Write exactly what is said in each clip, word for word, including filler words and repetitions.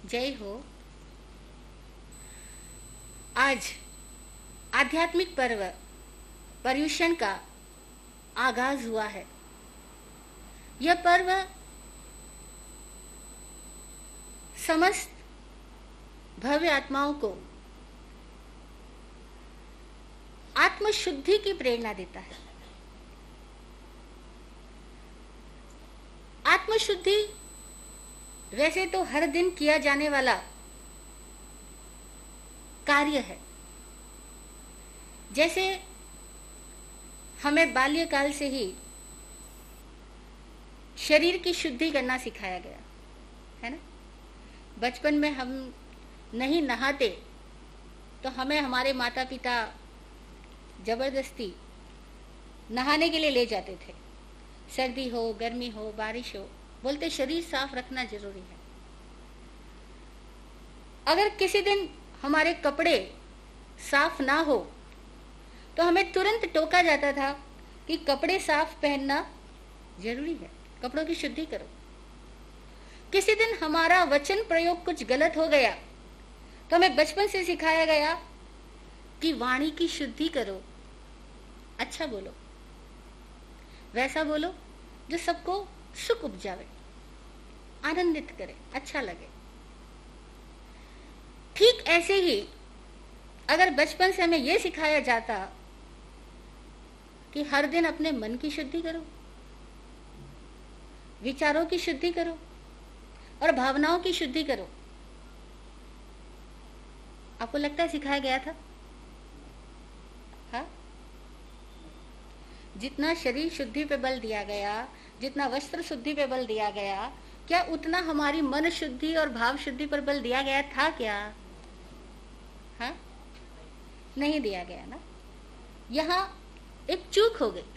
जय हो। आज आध्यात्मिक पर्व पर्युषण का आगाज हुआ है। यह पर्व समस्त भव्य आत्माओं को आत्मशुद्धि की प्रेरणा देता है। आत्मशुद्धि वैसे तो हर दिन किया जाने वाला कार्य है। जैसे हमें बाल्यकाल से ही शरीर की शुद्धि करना सिखाया गया है ना। बचपन में हम नहीं नहाते तो हमें हमारे माता पिता जबरदस्ती नहाने के लिए ले जाते थे। सर्दी हो, गर्मी हो, बारिश हो, बोलते शरीर साफ रखना जरूरी है। अगर किसी दिन हमारे कपड़े साफ ना हो तो हमें तुरंत टोका जाता था कि कपड़े साफ पहनना जरूरी है, कपड़ों की शुद्धि करो। किसी दिन हमारा वचन प्रयोग कुछ गलत हो गया तो हमें बचपन से सिखाया गया कि वाणी की शुद्धि करो, अच्छा बोलो, वैसा बोलो जो सबको सुख उपजावे, आनंदित करे, अच्छा लगे। ठीक ऐसे ही अगर बचपन से हमें यह सिखाया जाता कि हर दिन अपने मन की शुद्धि करो, विचारों की शुद्धि करो और भावनाओं की शुद्धि करो, आपको लगता है सिखाया गया था? हाँ? जितना शरीर शुद्धि पे बल दिया गया, जितना वस्त्र शुद्धि पे बल दिया गया, क्या उतना हमारी मन शुद्धि और भाव शुद्धि पर बल दिया गया था क्या? हाँ? नहीं दिया गया ना। यहाँ एक चूक हो गई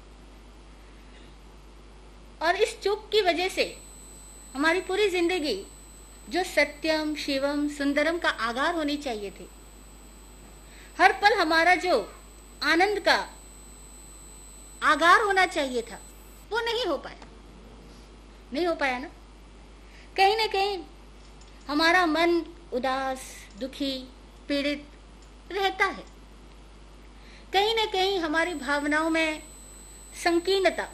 और इस चूक की वजह से हमारी पूरी जिंदगी जो सत्यम शिवम सुंदरम का आगार होनी चाहिए थी, हर पल हमारा जो आनंद का आगार होना चाहिए था, वो नहीं हो पाया। नहीं हो पाया ना। कहीं ना कहीं हमारा मन उदास, दुखी, पीड़ित रहता है। कहीं ना कहीं हमारी भावनाओं में संकीर्णता,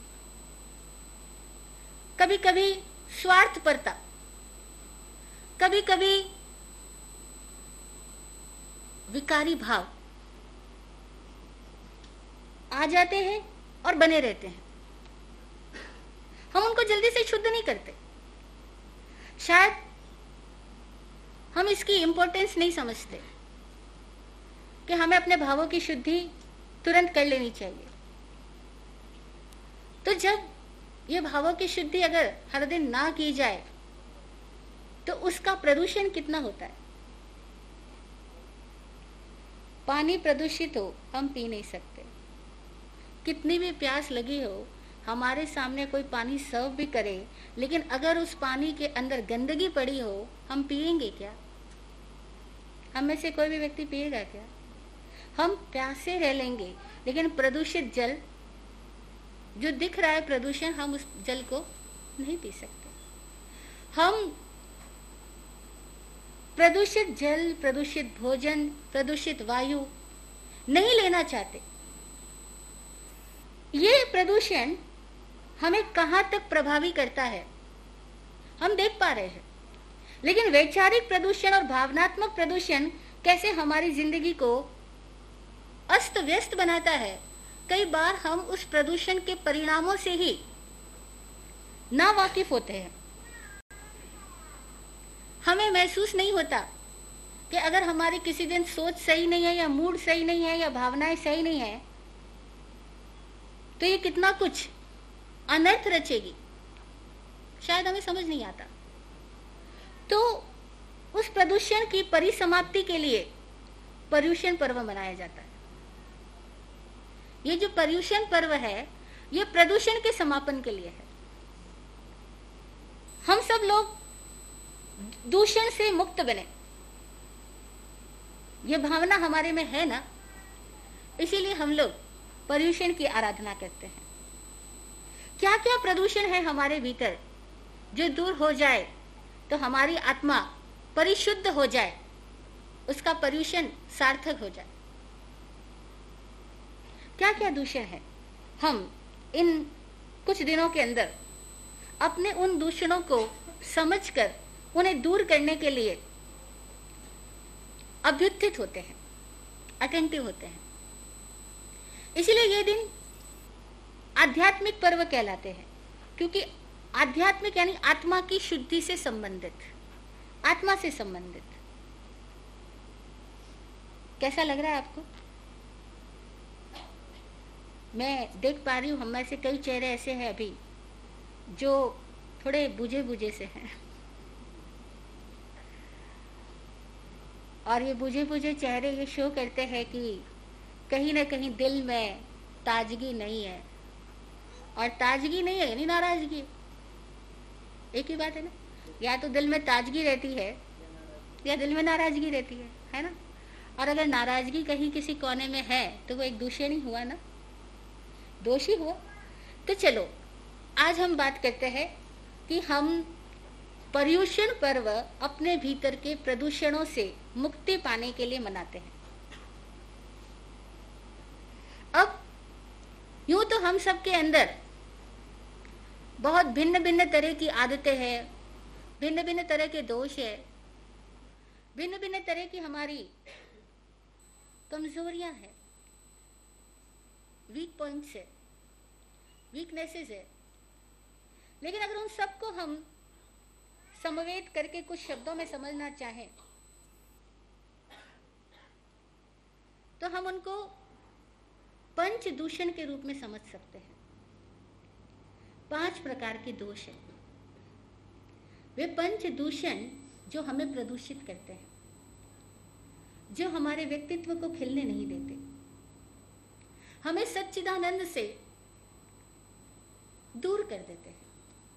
कभी कभी स्वार्थपरता, कभी कभी विकारी भाव आ जाते हैं और बने रहते हैं। हम उनको जल्दी से शुद्ध नहीं करते। शायद हम इसकी इंपॉर्टेंस नहीं समझते कि हमें अपने भावों की शुद्धि तुरंत कर लेनी चाहिए। तो जब ये भावों की शुद्धि अगर हर दिन ना की जाए तो उसका प्रदूषण कितना होता है। पानी प्रदूषित हो, हम पी नहीं सकते। कितनी भी प्यास लगी हो, हमारे सामने कोई पानी सर्व भी करे, लेकिन अगर उस पानी के अंदर गंदगी पड़ी हो, हम पिएंगे क्या? हम में से कोई भी व्यक्ति पिएगा क्या? हम प्यासे रह लेंगे, लेकिन प्रदूषित जल जो दिख रहा है प्रदूषण, हम उस जल को नहीं पी सकते। हम प्रदूषित जल, प्रदूषित भोजन, प्रदूषित वायु नहीं लेना चाहते। ये प्रदूषण हमें कहां तक प्रभावी करता है हम देख पा रहे हैं, लेकिन वैचारिक प्रदूषण और भावनात्मक प्रदूषण कैसे हमारी जिंदगी को अस्त व्यस्त बनाता है। कई बार हम उस प्रदूषण के परिणामों से ही ना वाकिफ होते हैं। हमें महसूस नहीं होता कि अगर हमारी किसी दिन सोच सही नहीं है, या मूड सही नहीं है, या भावनाएं सही नहीं है, तो ये कितना कुछ अनर्थ रचेगी। शायद हमें समझ नहीं आता। तो उस प्रदूषण की परिसमाप्ति के लिए पर्युषण पर्व मनाया जाता है। ये जो पर्युषण पर्व है, ये प्रदूषण के समापन के लिए है। हम सब लोग दूषण से मुक्त बने, ये भावना हमारे में है ना, इसीलिए हम लोग पर्युषण की आराधना करते हैं। क्या क्या प्रदूषण है हमारे भीतर जो दूर हो जाए तो हमारी आत्मा परिशुद्ध हो जाए, उसका पर्यूषण सार्थक हो जाए। क्या क्या दूषण है, हम इन कुछ दिनों के अंदर अपने उन दूषणों को समझकर उन्हें दूर करने के लिए अभ्युत्थित होते हैं, अटेंटिव होते हैं। इसलिए ये दिन आध्यात्मिक पर्व कहलाते हैं, क्योंकि आध्यात्मिक यानी आत्मा की शुद्धि से संबंधित, आत्मा से संबंधित। कैसा लग रहा है आपको? मैं देख पा रही हूं हम में से कई चेहरे ऐसे हैं अभी जो थोड़े बुझे बुझे से हैं, और ये बुझे बुझे चेहरे ये शो करते हैं कि कहीं ना कहीं दिल में ताजगी नहीं है, और ताजगी नहीं है यानी नाराजगी। एक ही बात है ना, या तो दिल में ताजगी रहती है या दिल में नाराजगी रहती है, है ना। और अगर नाराजगी कहीं किसी कोने में है तो वो एक दूषण ही हुआ ना, दोषी हुआ। तो चलो आज हम बात करते हैं कि हम पर्यूषण पर्व अपने भीतर के प्रदूषणों से मुक्ति पाने के लिए मनाते हैं। अब यूं तो हम सबके अंदर बहुत भिन्न भिन्न तरह की आदतें हैं, भिन्न भिन्न तरह के दोष है, भिन्न भिन्न तरह की हमारी कमजोरियां हैं, वीक पॉइंट्स है, वीकनेसेस है। लेकिन अगर उन सबको हम समवेत करके कुछ शब्दों में समझना चाहें तो हम उनको पंच दूषण के रूप में समझ सकते हैं। पांच प्रकार के दोष हैं, वे पंच दूषण जो हमें प्रदूषित करते हैं, जो हमारे व्यक्तित्व को खिलने नहीं देते, हमें सच्चिदानंद से दूर कर देते हैं।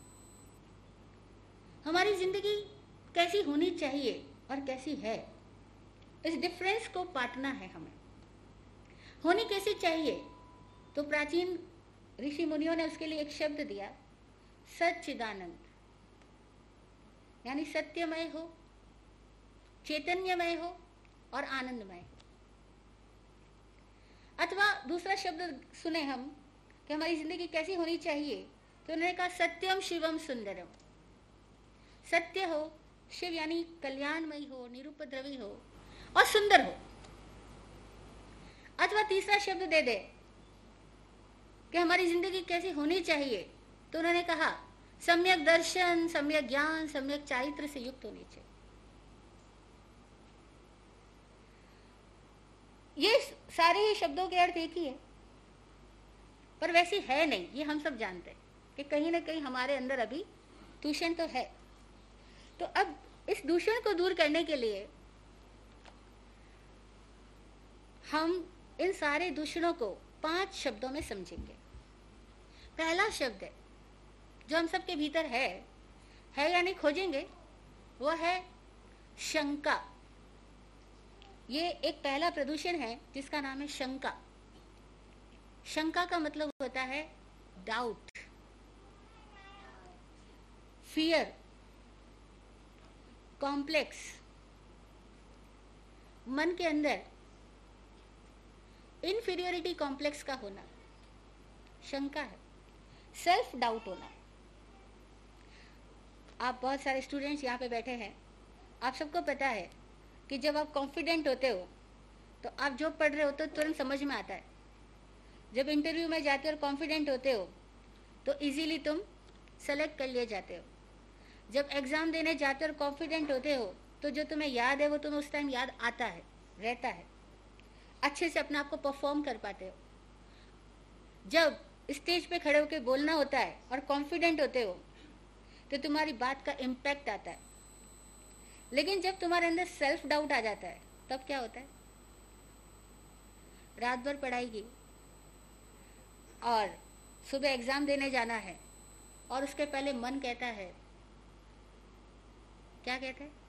हमारी जिंदगी कैसी होनी चाहिए और कैसी है, इस डिफरेंस को पाटना है हमें। होनी कैसी चाहिए, तो प्राचीन ऋषि मुनियों ने उसके लिए एक शब्द दिया, सच्चिदानंद, यानी सत्यमय हो, चैतन्यमय हो और आनंदमय हो। अथवा दूसरा शब्द सुने हम कि हमारी जिंदगी कैसी होनी चाहिए, तो उन्होंने कहा सत्यम शिवम सुंदरम। सत्य हो, शिव यानी कल्याणमयी हो, निरुपद्रवी हो और सुंदर हो। अथवा तीसरा शब्द दे दे कि हमारी जिंदगी कैसी होनी चाहिए, तो उन्होंने कहा सम्यक दर्शन, सम्यक ज्ञान, सम्यक चारित्र से युक्त होनी चाहिए। ये सारे ही शब्दों के अर्थ एक ही है, पर वैसी है नहीं, ये हम सब जानते हैं कि कहीं ना कहीं हमारे अंदर अभी दूषण तो है। तो अब इस दूषण को दूर करने के लिए हम इन सारे दूषणों को पांच शब्दों में समझेंगे। पहला शब्द है जो हम सबके भीतर है है यानी खोजेंगे, वो है शंका। ये एक पहला प्रदूषण है जिसका नाम है शंका। शंका का मतलब होता है डाउट, फियर, कॉम्प्लेक्स। मन के अंदर इन्फीरियोरिटी कॉम्प्लेक्स का होना शंका है, सेल्फ डाउट होना। आप बहुत सारे स्टूडेंट्स यहाँ पे बैठे हैं, आप सबको पता है कि जब आप कॉन्फिडेंट होते हो तो आप जो पढ़ रहे हो तो तुरंत समझ में आता है। जब इंटरव्यू में जाते हो और कॉन्फिडेंट होते हो तो इजीली तुम सेलेक्ट कर लिए जाते हो। जब एग्ज़ाम देने जाते हो और कॉन्फिडेंट होते हो तो जो तुम्हें याद है वो तुम्हें उस टाइम याद आता है, रहता है, अच्छे से अपने आप को परफॉर्म कर पाते हो। जब स्टेज पे खड़े होकर बोलना होता है और कॉन्फिडेंट होते हो तो तुम्हारी बात का इम्पैक्ट आता है। लेकिन जब तुम्हारे अंदर सेल्फ डाउट आ जाता है तब क्या होता है? रात भर पढ़ाई की और सुबह एग्जाम देने जाना है और उसके पहले मन कहता है, क्या कहता है,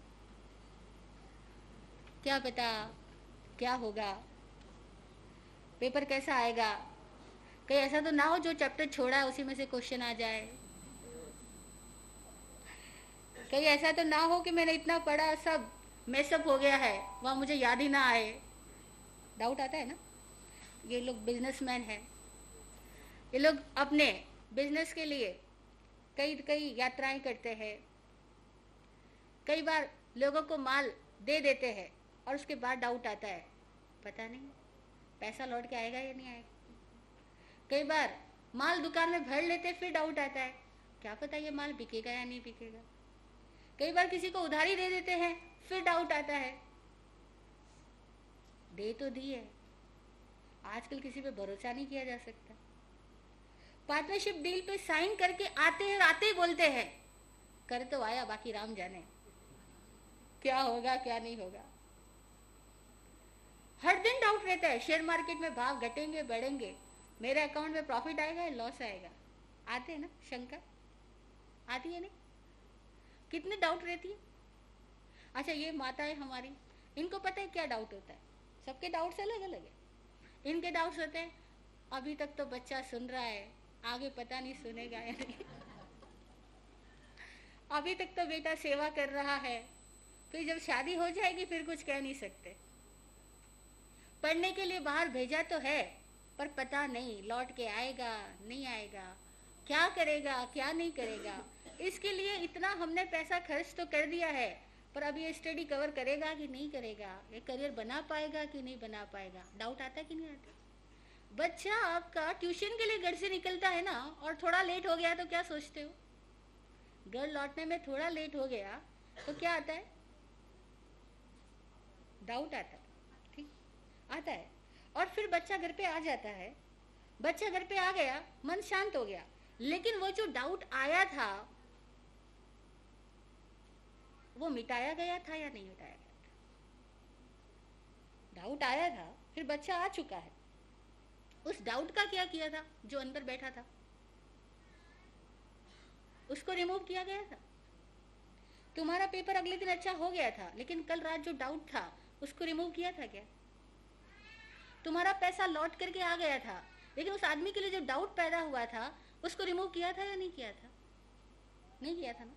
क्या पता क्या होगा, पेपर कैसा आएगा, कहीं ऐसा तो ना हो जो चैप्टर छोड़ा है उसी में से क्वेश्चन आ जाए। कहीं ऐसा तो ना हो कि मैंने इतना पढ़ा सब मेसअप हो गया है, वहां मुझे याद ही ना आए। डाउट आता है ना। ये लोग बिजनेसमैन हैं, ये लोग अपने बिजनेस के लिए कई कई यात्राएं करते हैं, कई बार लोगों को माल दे देते हैं और उसके बाद डाउट आता है, पता नहीं पैसा लौट के आएगा या नहीं आएगा। कई बार माल दुकान में भर लेते, फिर डाउट आता है, क्या पता ये माल बिकेगा या नहीं बिकेगा। कई बार किसी को उधारी दे देते हैं, फिर डाउट आता है, दे तो दी है, आजकल किसी पे भरोसा नहीं किया जा सकता। पार्टनरशिप डील पे साइन करके आते हैं, आते ही बोलते हैं कर तो आया, बाकी राम जाने क्या होगा क्या नहीं होगा। हर दिन डाउट रहता है, शेयर मार्केट में भाव घटेंगे बढ़ेंगे, मेरे अकाउंट में प्रॉफिट आएगा या लॉस आएगा। आते हैं ना, शंका आती है नहीं, कितने डाउट रहती है। अच्छा, ये माताएं हमारी, इनको पता है क्या डाउट होता है, सबके डाउट्स अलग अलग है। इनके डाउट्स होते हैं, अभी तक तो बच्चा सुन रहा है, आगे पता नहीं सुनेगा या नहीं। अभी तक तो बेटा सेवा कर रहा है, फिर जब शादी हो जाएगी फिर कुछ कह नहीं सकते। पढ़ने के लिए बाहर भेजा तो है, पर पता नहीं लौट के आएगा नहीं आएगा, क्या करेगा क्या नहीं करेगा। इसके लिए इतना हमने पैसा खर्च तो कर दिया है, पर अब ये स्टडी कवर करेगा कि नहीं करेगा, ये करियर बना पाएगा कि नहीं बना पाएगा। डाउट आता है कि नहीं आता। बच्चा आपका ट्यूशन के लिए घर से निकलता है ना, और थोड़ा लेट हो गया तो क्या सोचते हो, घर लौटने में थोड़ा लेट हो गया तो क्या आता है, डाउट आता है। ठीक आता है। और फिर बच्चा घर पे आ जाता है, बच्चा घर पे आ गया, मन शांत हो गया, लेकिन वो जो डाउट आया था वो मिटाया गया था या नहीं मिटाया गया था। डाउट आया था, फिर बच्चा आ चुका है, उस डाउट का क्या किया था, जो अंदर बैठा था उसको रिमूव किया गया था। तुम्हारा पेपर अगले दिन अच्छा हो गया था, लेकिन कल रात जो डाउट था उसको रिमूव किया था क्या। तुम्हारा पैसा लौट करके आ गया था, लेकिन उस आदमी के लिए जो डाउट पैदा हुआ था उसको रिमूव किया था या नहीं किया था, नहीं किया था ना।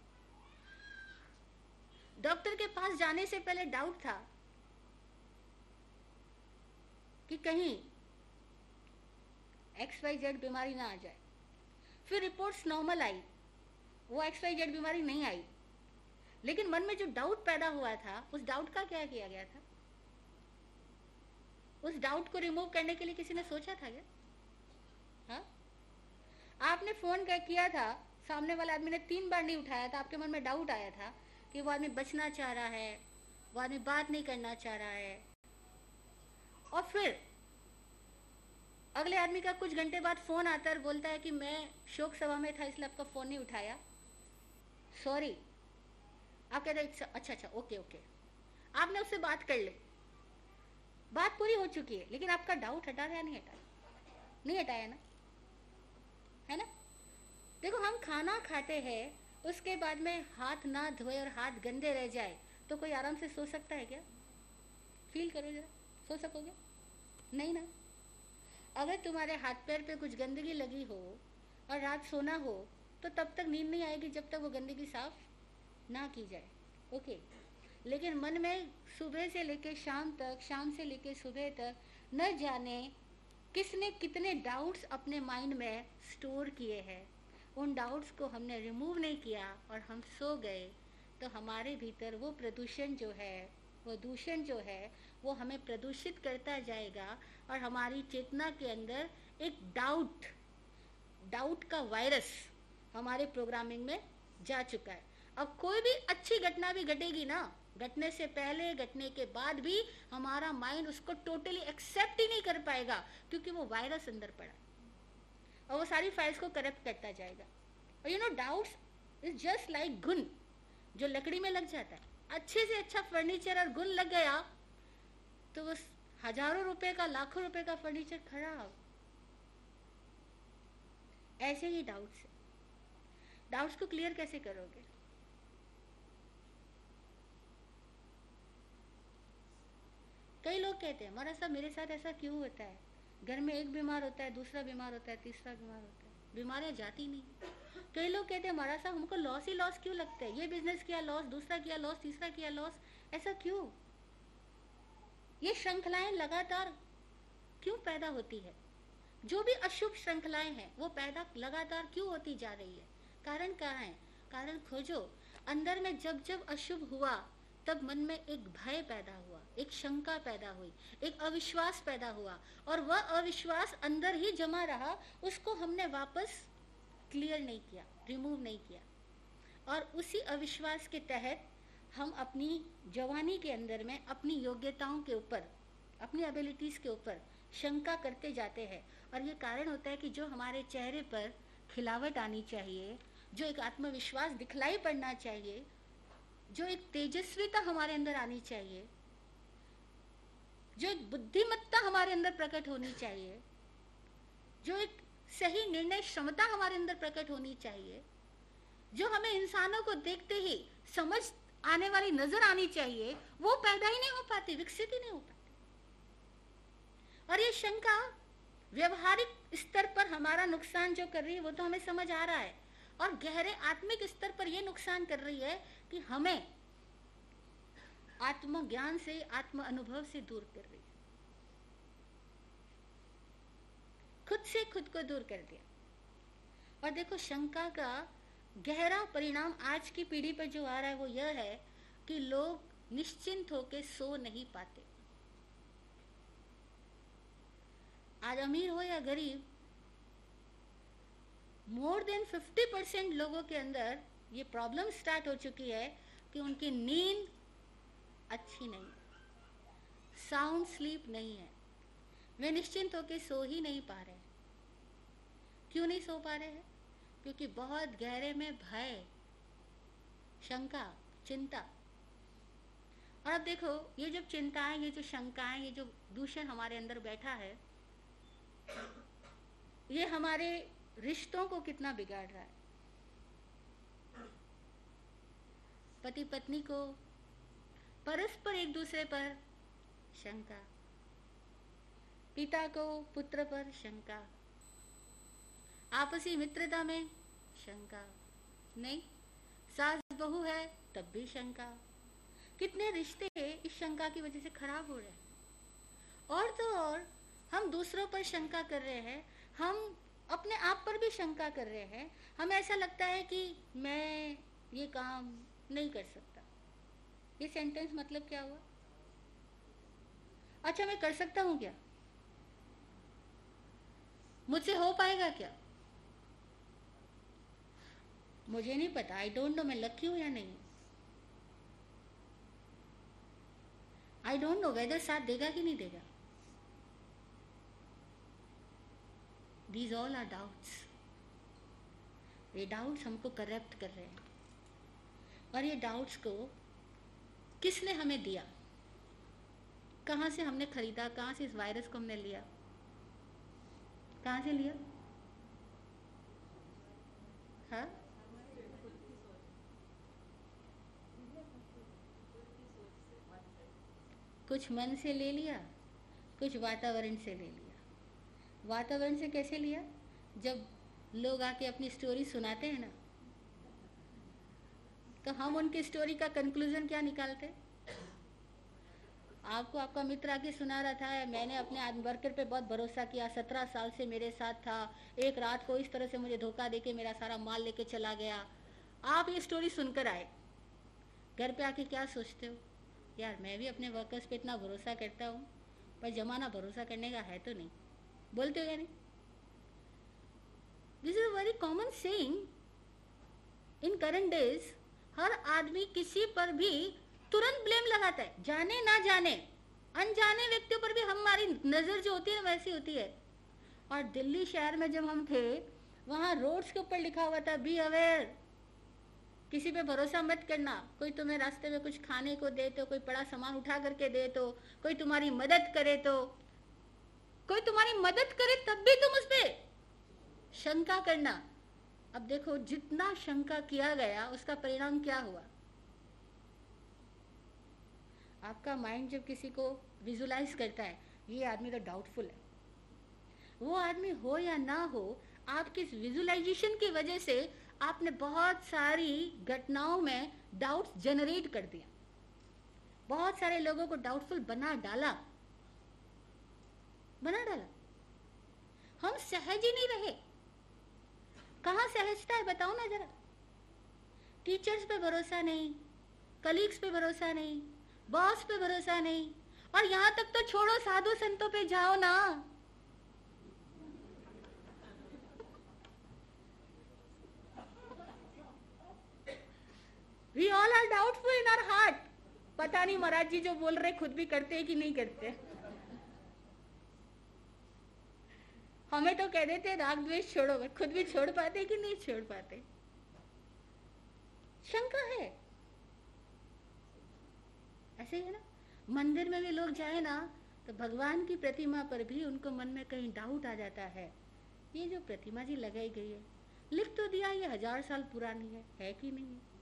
डॉक्टर के पास जाने से पहले डाउट था कि कहीं एक्स वाई जेड बीमारी ना आ जाए, फिर रिपोर्ट्स नॉर्मल आई, वो एक्स वाई जेड बीमारी नहीं आई, लेकिन मन में जो डाउट पैदा हुआ था उस डाउट का क्या किया गया था। उस डाउट को रिमूव करने के लिए किसी ने सोचा था क्या। हाँ, आपने फोन कर किया था, सामने वाले आदमी ने तीन बार नहीं उठाया था, आपके मन में डाउट आया था कि वो आदमी बचना चाह रहा है, वो आदमी बात नहीं करना चाह रहा है, और फिर अगले आदमी का कुछ घंटे बाद फोन आता है और बोलता है कि मैं शोक सभा में था इसलिए आपका फोन नहीं उठाया, सॉरी। आप कहते हैं अच्छा अच्छा ओके ओके, आपने उससे बात कर ली, बात पूरी हो चुकी है, लेकिन आपका डाउट हटा या नहीं हटाया, नहीं हटाया ना, है ना। देखो, हम खाना खाते हैं, उसके बाद में हाथ ना धोए और हाथ गंदे रह जाए तो कोई आराम से सो सकता है क्या। फील करो जरा, सो सकोगे नहीं ना। अगर तुम्हारे हाथ पैर पे कुछ गंदगी लगी हो और रात सोना हो तो तब तक नींद नहीं आएगी जब तक वो गंदगी साफ ना की जाए। ओके, लेकिन मन में सुबह से लेकर शाम तक, शाम से लेकर सुबह तक न जाने किसने कितने डाउट्स अपने माइंड में स्टोर किए हैं, उन डाउट्स को हमने रिमूव नहीं किया और हम सो गए, तो हमारे भीतर वो प्रदूषण जो है, वो दूषण जो है, वो हमें प्रदूषित करता जाएगा और हमारी चेतना के अंदर एक डाउट डाउट का वायरस हमारे प्रोग्रामिंग में जा चुका है। अब कोई भी अच्छी घटना भी घटेगी ना, घटने से पहले घटने के बाद भी हमारा माइंड उसको टोटली एक्सेप्ट ही नहीं कर पाएगा, क्योंकि वो वायरस अंदर पड़ा और वो सारी फाइल्स को करप्ट करता जाएगा। और you know doubts is just like घुन जो लकड़ी में लग जाता है। अच्छे से अच्छा फर्नीचर और घुन लग गया तो वो हजारों रुपए का, लाखों रुपए का फर्नीचर खराब। ऐसे ही डाउट्स डाउट्स को क्लियर कैसे करोगे। कई लोग कहते हैं महाराज साहब मेरे साथ ऐसा क्यों होता है, घर में एक बीमार होता है, दूसरा बीमार होता है, तीसरा बीमार होता है। बीमारियां जाती नहीं। कई लोग कहते हैं महाराज साहब हमको लॉस ही लॉस क्यों लगता है, ये बिजनेस किया लॉस, दूसरा किया लॉस, तीसरा किया लॉस, ऐसा क्यों? ये श्रृंखलाएं लगातार क्यों पैदा होती है? जो भी अशुभ श्रृंखलाएं हैं वो पैदा लगातार क्यों होती जा रही है? कारण कहाँ है? कारण खोजो। अंदर में जब जब अशुभ हुआ तब मन में एक भय पैदा हुआ, एक शंका पैदा हुई, एक अविश्वास पैदा हुआ, और वह अविश्वास अंदर ही जमा रहा, उसको हमने वापस क्लियर नहीं किया, रिमूव नहीं किया। और उसी अविश्वास के तहत हम अपनी जवानी के अंदर में अपनी योग्यताओं के ऊपर, अपनी एबिलिटीज के ऊपर शंका करते जाते हैं। और ये कारण होता है कि जो हमारे चेहरे पर खिलावट आनी चाहिए, जो एक आत्मविश्वास दिखलाई पड़ना चाहिए, जो एक तेजस्विता हमारे अंदर आनी चाहिए, जो एक बुद्धिमत्ता हमारे अंदर प्रकट होनी चाहिए, जो एक सही निर्णय क्षमता हमारे अंदर प्रकट होनी चाहिए, जो हमें इंसानों को देखते ही समझ आने वाली नजर आनी चाहिए, वो पैदा ही नहीं हो पाती, विकसित ही नहीं हो पाती। और ये शंका व्यवहारिक स्तर पर हमारा नुकसान जो कर रही है वो तो हमें समझ आ रहा है, और गहरे आत्मिक स्तर पर यह नुकसान कर रही है कि हमें आत्मज्ञान से, आत्म अनुभव से दूर कर रही है, खुद से खुद को दूर कर दिया। और देखो शंका का गहरा परिणाम आज की पीढ़ी पर जो आ रहा है वो यह है कि लोग निश्चिंत होकर सो नहीं पाते। आज अमीर हो या गरीब, मोर देन फिफ्टी परसेंट लोगों के अंदर ये प्रॉब्लम स्टार्ट हो चुकी है कि उनकी नींद अच्छी नहीं है, साउंड स्लीप नहीं है, वे निश्चिंत होकर सो ही नहीं पा रहे। क्यों नहीं सो पा रहे हैं? क्योंकि बहुत गहरे में भय, शंका, चिंता। और अब देखो ये जब चिंताएं, ये जो शंकाएं, ये जो दूषण हमारे अंदर बैठा है, ये हमारे रिश्तों को कितना बिगाड़ रहा है। पति पत्नी को परस्पर एक दूसरे पर शंका, पिता को पुत्र पर शंका, आपसी मित्रता में शंका, नहीं सास बहू है तब भी शंका। कितने रिश्ते इस शंका की वजह से खराब हो रहे हैं। और तो और हम दूसरों पर शंका कर रहे हैं, हम अपने आप पर भी शंका कर रहे हैं। हमें ऐसा लगता है कि मैं ये काम नहीं कर सकता। ये सेंटेंस मतलब क्या हुआ? अच्छा मैं कर सकता हूँ क्या? मुझसे हो पाएगा क्या? मुझे नहीं पता, आई डोंट नो मैं लकी हूं या नहीं। आई डोंट नो वेदर साथ देगा कि नहीं देगा। These all are doubts. ये डाउट्स हमको करप्ट कर रहे हैं। और ये डाउट्स को किसने हमें दिया? कहां से हमने खरीदा? कहां से इस वायरस को हमने लिया? कहां से लिया? हाँ, कुछ मन से ले लिया, कुछ वातावरण से ले लिया। वातावरण से कैसे लिया? जब लोग आके अपनी स्टोरी सुनाते हैं ना, तो हम उनकी स्टोरी का कंक्लूजन क्या निकालते? आपको आपका मित्र आके सुना रहा था, मैंने अपने वर्कर पे बहुत भरोसा किया, सत्रह साल से मेरे साथ था, एक रात को इस तरह से मुझे धोखा देके मेरा सारा माल लेके चला गया। आप ये स्टोरी सुनकर आए, घर पे आके क्या सोचते हो? यार मैं भी अपने वर्कर्स पे इतना भरोसा करता हूँ, पर जमाना भरोसा करने का है तो नहीं। बोलते हो या नहीं? This is a very common saying in current days. हर आदमी किसी पर भी तुरंत ब्लेम लगाता है, जाने ना जाने, अनजाने व्यक्तियों पर भी हमारी नजर जो होती है वैसी होती है। और दिल्ली शहर में जब हम थे, वहां रोड्स के ऊपर लिखा हुआ था, बी अवेयर, किसी पे भरोसा मत करना। कोई तुम्हें रास्ते में कुछ खाने को दे तो, कोई बड़ा सामान उठा करके दे तो, कोई तुम्हारी मदद करे तो, कोई तुम्हारी मदद करे तब भी तुम उस पर शंका करना। अब देखो जितना शंका किया गया उसका परिणाम क्या हुआ। आपका माइंड जब किसी को विजुलाइज करता है, ये आदमी तो डाउटफुल है, वो आदमी हो या ना हो, आपकी विजुअलाइजेशन की वजह से आपने बहुत सारी घटनाओं में डाउट्स जनरेट कर दिया, बहुत सारे लोगों को डाउटफुल बना डाला बना डाला हम सहज ही नहीं रहे। कहां सहजता है बताओ ना जरा। टीचर्स पे भरोसा नहीं, कलीग्स पे भरोसा नहीं, बॉस पे भरोसा नहीं, और यहां तक तो छोड़ो, साधु संतों पे जाओ ना। We all are doubtful in our heart. पता नहीं महाराज जी जो बोल रहे खुद भी करते हैं कि नहीं करते। हमें तो कह देते राग द्वेष छोड़ो, खुद भी छोड़ पाते कि नहीं छोड़ पाते। शंका है, ऐसे ही है ना। मंदिर में भी लोग जाए ना तो भगवान की प्रतिमा पर भी उनको मन में कहीं डाउट आ जाता है, ये जो प्रतिमा जी लगाई गई है, लिख तो दिया ये हजार साल पुरानी है, है कि नहीं है?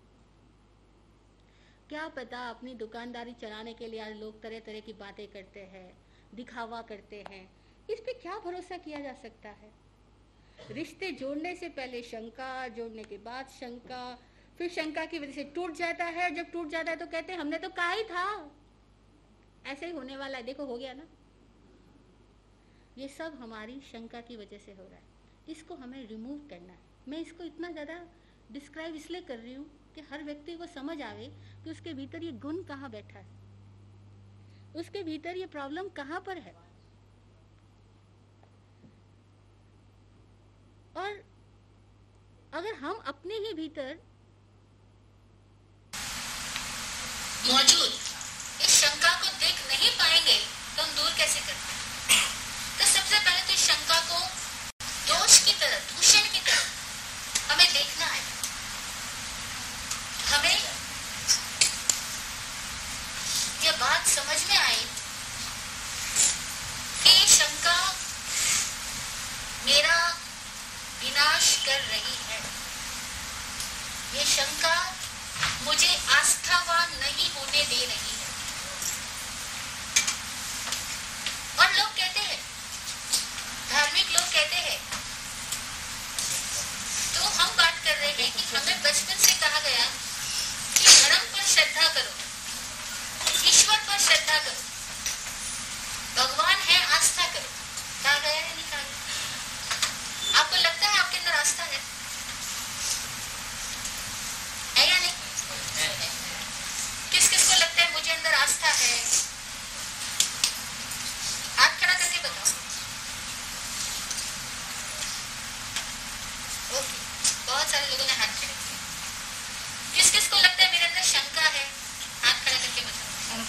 क्या पता अपनी दुकानदारी चलाने के लिए आज लोग तरह तरह की बातें करते हैं, दिखावा करते हैं, इस पे क्या भरोसा किया जा सकता है? रिश्ते जोड़ने से पहले शंका, जोड़ने के बाद शंका, फिर शंका की वजह से टूट जाता है। जब टूट जाता है तो कहते हैं हमने तो कहा ही था, ऐसे ही होने वाला है, देखो हो गया ना। ये सब हमारी शंका की वजह से हो रहा है, इसको हमें रिमूव करना है। मैं इसको इतना ज़्यादा डिस्क्राइब इसलिए कर रही हूँ कि हर व्यक्ति को समझ आवे कि उसके भीतर ये गुण कहाँ बैठा है, उसके भीतर ये प्रॉब्लम कहाँ पर है। और अगर हम अपने ही भीतर मौजूद इस शंका को देख नहीं पाएंगे तो हम दूर कैसे करते हैं? तो सबसे पहले तो इस शंका को दोष की तरह, दूषण की तरह हमें देखना है। हमें ये बात समझ में आई कि ये शंका मेरा विनाश कर रही है, ये शंका मुझे आस्थावान नहीं होने दे रही है। और लोग कहते हैं, धार्मिक लोग कहते हैं, तो हम बात कर रहे हैं कि हमें बचपन से कहा गया कि धर्म पर श्रद्धा करो, ईश्वर पर श्रद्धा करो, भगवान है आस्था करो। कहा गया है नहीं कहा गया? आपको लगता है आपके अंदर आस्था है, है या नहीं? किस किस को लगता है मुझे अंदर आस्था है? हाथ खड़ा करके बताओ। ओके, बहुत सारे लोगों ने हाथ खड़े किए। किस किस को लगता है मेरे अंदर शंका है? हाथ खड़ा करके बताओ।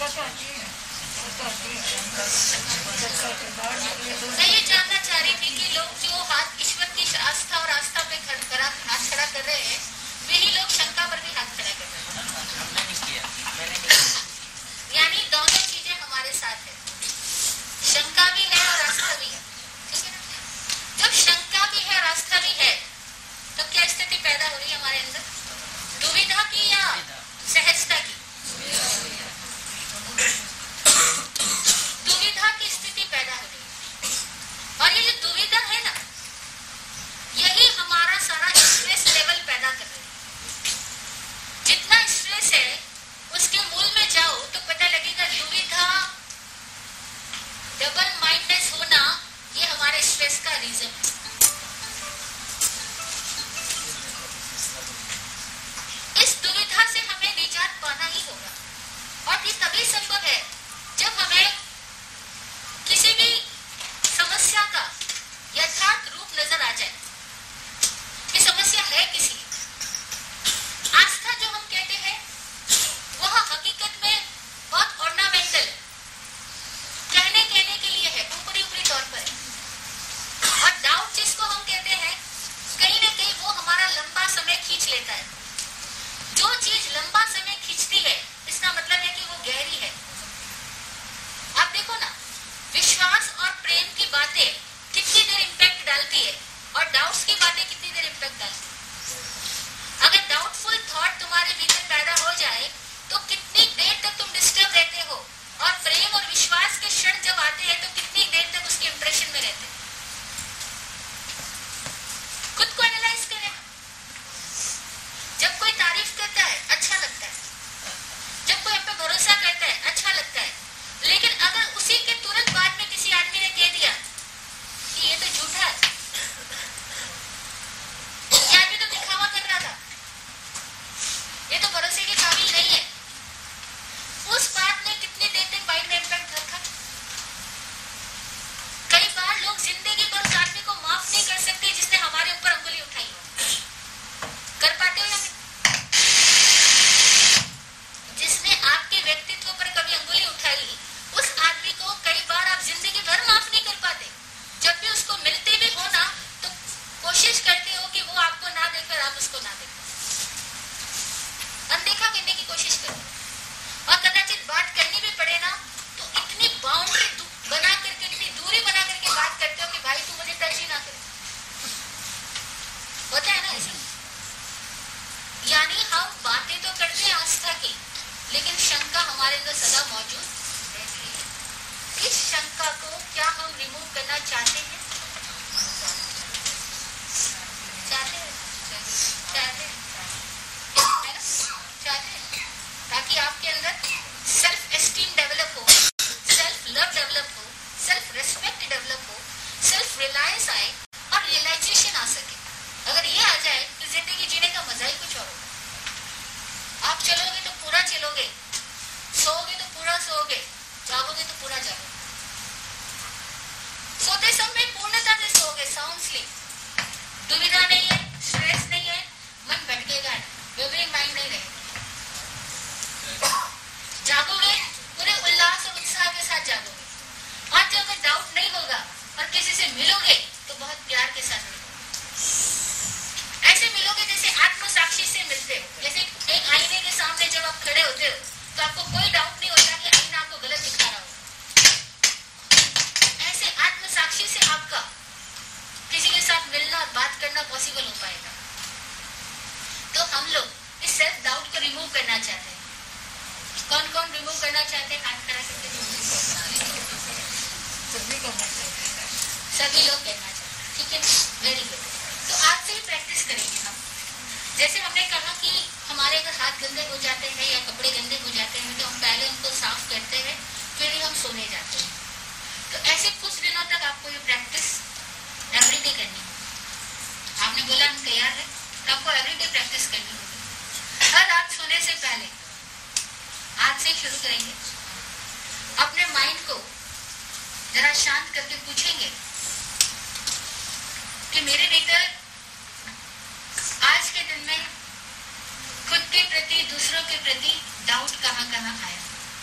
मैं ये जानना चाह रही थी कि लोग जो हाथ ईश्वर की आस्था और आस्था पे खड़ा हाथ खड़ा कर रहे हैं, वही लोग शंका पर भी हाथ खड़ा कर रहे हैं। हमने नहीं किया, मैंने नहीं किया। यानी दोनों चीजें हमारे साथ है, शंका भी है और आस्था भी है, ठीक है ना? जब शंका भी है और आस्था भी है तो क्या स्थिति पैदा हो रही है हमारे अंदर? दुविधा की या सहजता की? दुविधा की स्थिति पैदा हो रही है। और ये जो दुविधा है ना, यही हमारा सारा स्ट्रेस लेवल पैदा कर रही है। जितना स्ट्रेस है उसके मूल में जाओ तो पता लगेगा दुविधा, डबल माइंडनेस होना, ये हमारे स्ट्रेस का रीजन है। इस दुविधा से हमें निजात पाना ही होगा, और ये तभी संभव है जब हमें किसी भी समस्या का यथार्थ रूप नजर आ जाए कि समस्या है किसी। आस्था जो हम कहते हैं वह हकीकत में बहुत ऑर्नामेंटल, कहने कहने के लिए है, ऊपरी ऊपरी तौर पर है। और डाउट जिसको हम कहते हैं, कहीं ना कहीं वो हमारा लंबा समय खींच लेता है। जो चीज लंबा समय खींचती है इसका मतलब है कि वो गहरी है। आप हमारे अंदर सदा मौजूद रहती है। इस शंका को क्या हम रिमूव करना चाहते हैं? चाहते हैं चाहते हैं है ना? चाहते हैं ताकि आपके अंदर सेल्फ एस्टीम डेवलप हो, सेल्फ लव डेवलप हो, सेल्फ रेस्पेक्ट डेवलप हो, सेल्फ रिलायंस आए और रियलाइजेशन आ सके। अगर ये आ जाए तो जिंदगी जीने का मजा ही कुछ और होगा। आप चलोगे तो पूरा चलोगे, सोओगे तो पूरा सोओगे, जागोगे तो पूरा जागोगे। सोते समय पूर्णता से सोओगे, साउंड स्लीप। दुविधा नहीं है, स्ट्रेस नहीं है, मन भटकेगा नहीं, वेवरिंग माइंड नहीं रहेगा। जागोगे पूरे उल्लास और उत्साह के साथ जागोगे। आज जब डाउट नहीं होगा और किसी से मिलोगे तो बहुत प्यार के साथ मिलोगे। ऐसे मिलोगे जैसे आत्म साक्षी से मिलते हो। जैसे एक आईने के सामने जब आप खड़े होते हो तो आपको कोई डाउट नहीं होता कि आईना आपको गलत दिखा रहा हो। ऐसे आत्म साक्षी से आपका किसी के साथ मिलना और बात करना पॉसिबल हो पाएगा। तो हम लोग इस सेल्फ डाउट को रिमूव करना चाहते हैं। कौन कौन रिमूव करना चाहते हैं? हाथ खड़ा करके सभी लोग करना चाहते हैं। ठीक है, वेरी गुड। तो आज से ही प्रैक्टिस करेंगे हम। जैसे हमने कहा कि हमारे अगर हाथ गंदे हो जाते हैं या कपड़े गंदे हो जाते हैं तो हम पहले उनको साफ करते हैं, फिर ही हम सोने जाते हैं। तो ऐसे कुछ दिनों तक आपको ये प्रैक्टिस एवरीडे करनी है। आपने बोला हम तैयार है, तो आपको एवरीडे प्रैक्टिस करनी होगी। हर रात सोने से पहले आज से शुरू करेंगे। अपने माइंड को जरा शांत करके पूछेंगे कि मेरे भीतर आज के दिन में खुद के प्रति, दूसरों के प्रति डाउट कहाँ कहाँ आया।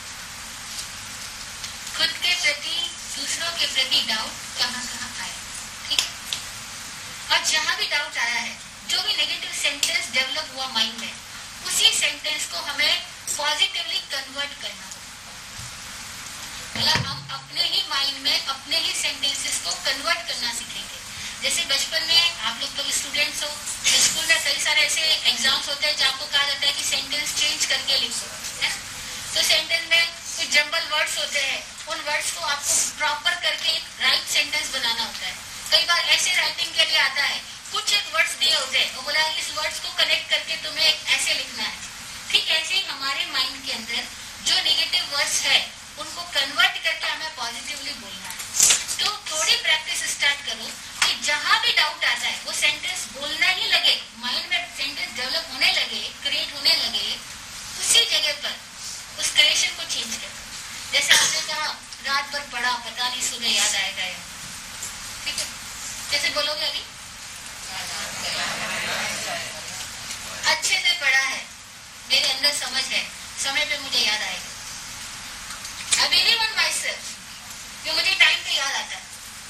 खुद के प्रति, दूसरों के प्रति डाउट कहाँ कहाँ आया। ठीक है, और जहां भी डाउट आया है, जो भी नेगेटिव सेंटेंस डेवलप हुआ माइंड में, उसी सेंटेंस को हमें पॉजिटिवली कन्वर्ट करना होगा। मतलब हम अपने ही माइंड में अपने ही सेंटेंसेस को कन्वर्ट करना सीखेंगे। जैसे बचपन में आप लोग तो स्टूडेंट्स हो, स्कूल में कई सारे ऐसे एग्जाम्स होते हैं जहाँ आपको कहा जाता है कि सेंटेंस चेंज करके लिखो, है? तो सेंटेंस में कुछ जंबल वर्ड्स होते हैं, उन वर्ड्स को आपको प्रॉपर करके एक राइट सेंटेंस बनाना होता है। कई बार ऐसे राइटिंग के लिए आता है, कुछ एक वर्ड्स दिए होते हैं, वो बोला इस वर्ड्स को कनेक्ट करके तुम्हें ऐसे लिखना है। ठीक ऐसे ही हमारे माइंड के अंदर जो नेगेटिव वर्ड्स है उनको कन्वर्ट करके हमें पॉजिटिवली बोलना है। तो थोड़ी प्रैक्टिस स्टार्ट करो कि जहां भी डाउट आता है वो सेंटेंस बोलना ही लगे, माइंड में सेंटेंस डेवलप होने लगे, क्रिएट होने लगे, उसी जगह पर उस क्रिएशन को चेंज कर। जैसे आपने कहा रात भर पढ़ा, पता नहीं सुबह याद आएगा या, ठीक है, जैसे बोलोगे अभी अच्छे से पढ़ा है, मेरे अंदर समझ है, समय पे मुझे याद आएगा। I believe on myself, कि मुझे टाइम पे याद आता है।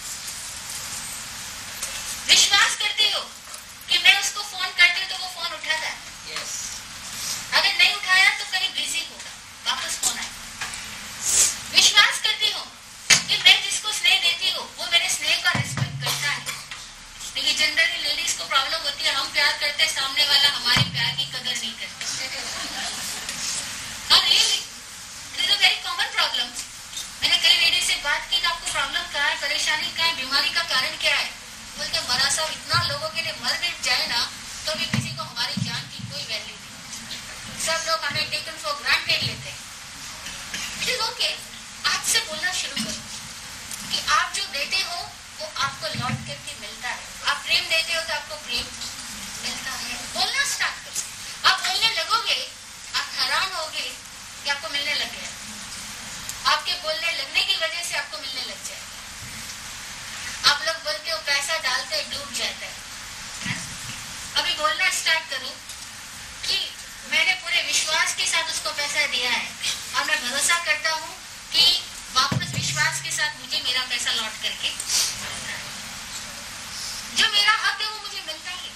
विश्वास करती हो कि मैं उसको फोन करती हूँ तो वो फोन उठाता है। yes. अगर नहीं उठाया तो कहीं बिजी होगा, वापस फोन आएगा। विश्वास करती हो कि मैं जिसको स्नेह देती हूँ वो मेरे स्नेह का रिस्पेक्ट करता है। लेकिन जनरली लेडीज को प्रॉब्लम होती है, हम प्यार करते हैं, सामने वाला हमारे प्यार की कदर नहीं करता। हाँ really, it is a very common problem. मैंने कई लेडीज से बात की तो आपको प्रॉब्लम क्या है, परेशानी क्या है, बीमारी का कारण क्या है? बोलते मरा साहब इतना लोगों के लिए मर भी जाए ना तो भी किसी को हमारी जान की कोई वैल्यू नहीं। सब लोग हमें टेकन फॉर ग्रांटेड लेते हैं। इट इज ओके, आज से बोलना शुरू करो कि आप जो देते हो वो आपको लौट करके मिलता है। आप प्रेम देते हो तो आपको प्रेम मिलता है। बोलना स्टार्ट करो। आप बोलने लगोगे, आप हैरान होगे कि आपको मिलने लग गया। आपके बोलने लगने की वजह से आपको मिलने लग जाए। आप लोग बोलते हो पैसा डालते डूब जाता है। अभी बोलना स्टार्ट करो कि मैंने पूरे विश्वास के साथ उसको पैसा दिया है और मैं भरोसा करता हूँ कि वापस विश्वास के साथ मुझे मेरा पैसा लौट करके मिलता है। जो मेरा हक है वो मुझे मिलता ही है,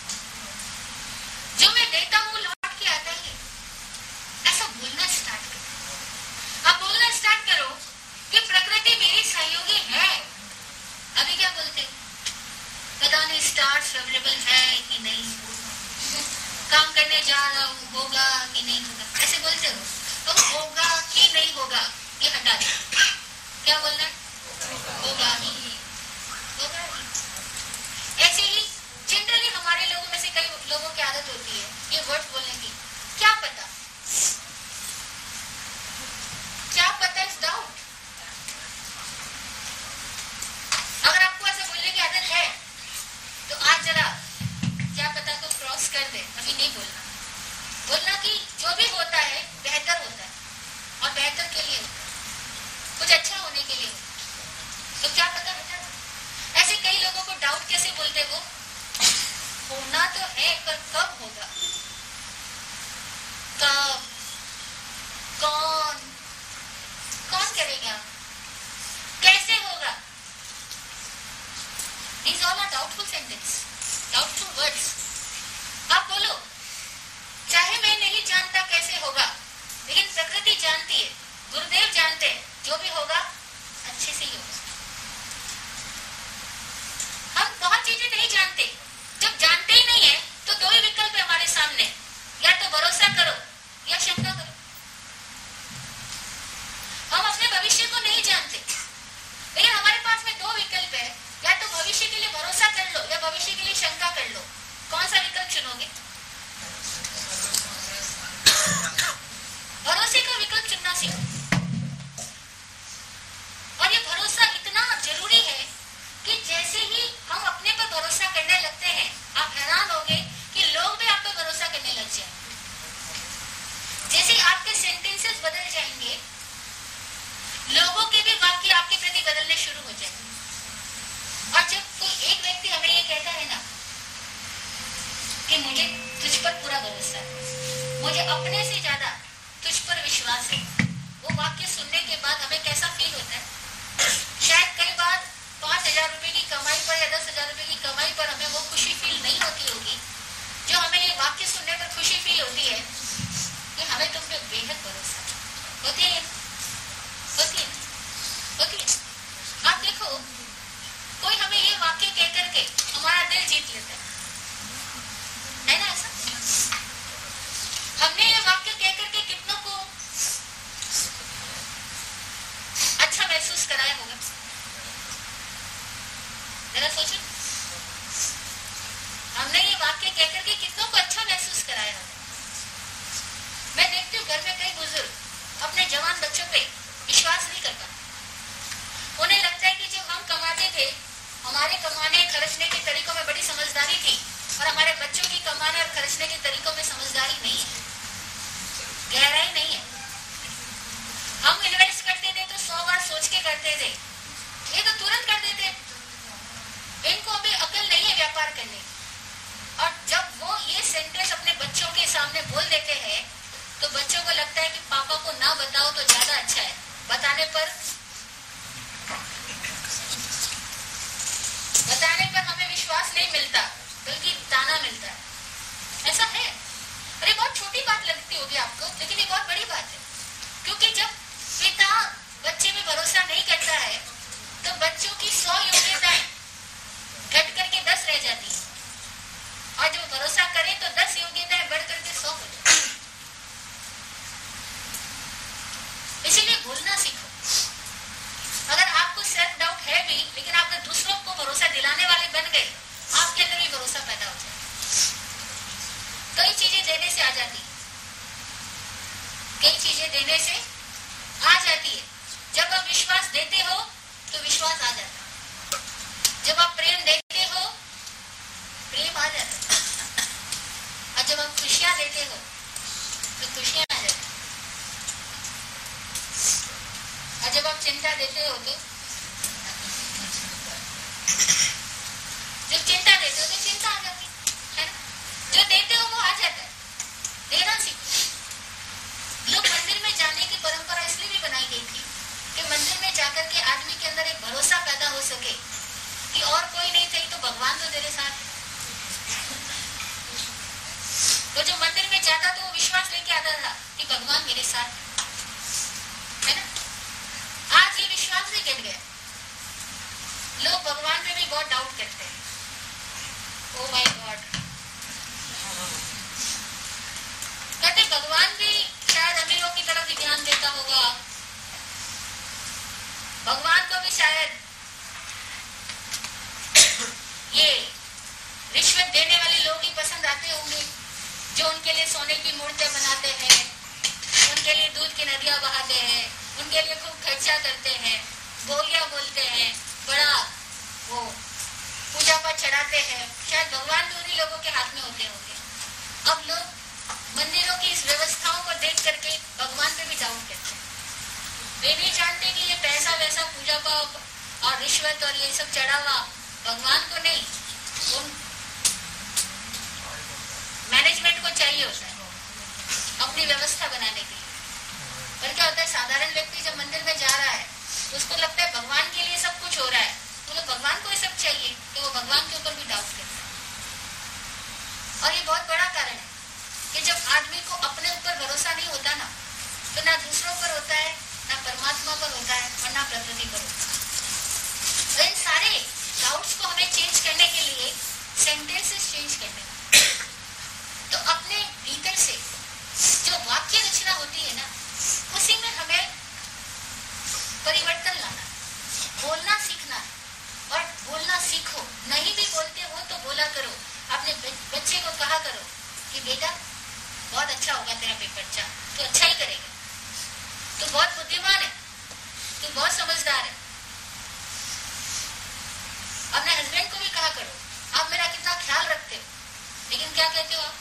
जो मैं देता हूँ लौट के आता ही है। ऐसा बोलना स्टार्ट करो। अब बोलना स्टार्ट करो कि प्रकृति मेरी सहयोगी है। अभी क्या बोलते हो, पता नहीं स्टार्स फेवरेबल है कि नहीं, काम करने जा रहा हूँ होगा कि नहीं होगा, ऐसे बोलते हो। तो होगा तो है, पर कब होगा, कब, कौन कौन करेगा, कैसे होगा? These all are doubtful sentence, doubtful words. आप बोलो, चाहे मैं नहीं जानता कैसे होगा, लेकिन प्रकृति जानती है, गुरुदेव जानते हैं, जो भी होगा अच्छे से ही होगा। हम बहुत चीजें नहीं जानते, जब जानते ही नहीं है तो दो ही विकल्प है हमारे सामने, या तो भरोसा करो या शंका करो। हम अपने भविष्य को नहीं जानते, लेकिन हमारे पास में दो विकल्प है, या तो भविष्य के लिए भरोसा कर लो या भविष्य के लिए शंका कर लो। कौन सा विकल्प चुनोगे? भरोसे का विकल्प चुनना सीखो। और ये भरोसा इतना जरूरी है कि जैसे ही हम अपने पर भरोसा करने लगते हैं, आप हैरान होगे कि लोग भी आप पर भरोसा करने लग जाएंगे। जैसे आपके सेंटेंसेस बदल जाएंगे, लोगों के भी वाक्य आपके प्रति बदलने शुरू हो जाएंगे। और जब कोई एक व्यक्ति हमें ये कहता है ना कि मुझे तुझ पर पूरा भरोसा है, मुझे अपने से ज्यादा तुझ पर विश्वास है, वो वाक्य सुनने के बाद हमें कैसा फील होता है? शायद कई बार पांच हजार रुपए की कमाई पर या दस हजार रुपए की कमाई पर हमें वो खुशी फील नहीं होती होगी, जो हमें ये वाक्य सुनने पर खुशी फील होती है कि हमें तुम पे बेहद भरोसा होती है, होती है, होती है। आप देखो, कोई हमें ये वाक्य कह करके हमारा दिल जीत लेता है, है ना ऐसा? हमने ये वाक्य कह करके कितनों को अच्छा महसूस कराया होगा, जरा सोचो। हमने ये वाक्य कह करके कितनों को अच्छा महसूस कराया होगा। मैं देखती हूँ घर में कई बुजुर्ग अपने जवान बच्चों पे विश्वास नहीं कर पाते। उन्हें लगता है कि जब हम कमाते थे, हमारे कमाने खर्चने के तरीकों में बड़ी समझदारी थी, और हमारे बच्चों की कमाने और खर्चने के तरीकों में समझदारी नहीं है, गहराई नहीं है। हम इन्वेस्ट करते थे तो सौ बार सोच के करते थे, ये तो तुरंत कर देते। इनको अभी अकल नहीं है व्यापार करने की। और जब वो ये सेंटेंस अपने बच्चों के सामने बोल देते हैं, तो बच्चों को लगता है कि पापा को ना बताओ तो ज्यादा अच्छा है, बताने पर बताने पर हमें विश्वास नहीं मिलता, बल्कि ताना मिलता है। ऐसा है। अरे बहुत छोटी बात लगती होगी आपको, लेकिन ये बहुत बड़ी बात है। क्योंकि जब पिता बच्चे में भरोसा नहीं करता है, तो बच्चों की सौ योग्यताएं घट करके दस रह जाती है, और जब भरोसा करे तो दस योग्यताएं बढ़ करके सौ हो जाती है। इसीलिए भूलना सीखो। अगर आपको सेल्फ डाउट है भी, लेकिन आप दूसरों को भरोसा दिलाने वाले बन गए, आपके अंदर भी भरोसा पैदा हो जाए। कई चीजें देने से आ जाती है, कई चीजें देने से आ जाती है। जब आप विश्वास देते हो तो विश्वास आ जाता है, जब आप प्रेम देते हो प्रेम आ जाता है, और जब आप खुशियां देते हो तो खुशियां आ जाती है, और जब आप चिंता देते हो तो जब चिंता देते हो तो चिंता आ जाती है ना। जो देते हो वो आ जाता है, देना सीखो। लोग मंदिर में जाने की परंपरा इसलिए भी बनाई गई थी कि मंदिर में जाकर के आदमी के अंदर एक भरोसा पैदा हो सके कि और कोई नहीं थे तो भगवान तो तेरे साथ। तो जो मंदिर में जाता तो वो विश्वास लेके आता था कि भगवान मेरे साथ है ना। आज ये विश्वास भी गिर गया, लोग भगवान पे भी बहुत डाउट करते हैं। ओ माय गॉड, कहते भगवान भी शायद अमीरों की तरफ ही ध्यान देता होगा, भगवान को भी शायद ये रिश्वत देने वाले लोग ही पसंद आते होंगे, जो उनके लिए सोने की मूर्तियां बनाते हैं, उनके लिए दूध की नदियां बहाते हैं, उनके लिए खूब खर्चा करते हैं, बोलियां बोलते हैं, बड़ा वो पूजा पाठ चढ़ाते हैं। शायद भगवान भी उन्हीं लोगों के हाथ में होते होंगे। अब लोग मंदिरों की इस व्यवस्थाओं को देख करके भगवान पे भी डाउट करते हैं। वे नहीं जानते कि ये पैसा वैसा पूजा पाठ और रिश्वत और ये सब चढ़ावा भगवान को नहीं, उन चाहिए होता है अपनी व्यवस्था बनाने के लिए। पर क्या होता है, साधारण व्यक्ति जब मंदिर में जा रहा है तो उसको लगता है भगवान के लिए सब कुछ हो रहा है, तो भगवान को ही सब चाहिए, तो वो भगवान के ऊपर भी डाउट करता है। और ये बहुत बड़ा कारण है कि जब आदमी को अपने ऊपर भरोसा नहीं होता ना, तो ना दूसरों पर होता है, ना परमात्मा पर होता है और ना प्रकृति पर होता है। तो इन सारे डाउट्स को हमें चेंज करने के लिए सेंटेंसेस चेंज करने, तो अपने भीतर से जो वाक्य रचना होती है ना, उसी में हमें परिवर्तन लाना, बोलना सीखना है। और बोलना सीखो, नहीं भी बोलते हो तो बोला करो। अपने बच्चे को कहा करो कि बेटा बहुत अच्छा होगा तेरा पेपर, अच्छा तो अच्छा ही करेगा, तू बहुत बुद्धिमान है, तू बहुत समझदार है। अपने हस्बैंड को भी कहा करो, आप मेरा कितना ख्याल रखते हो, लेकिन क्या कहते हो आप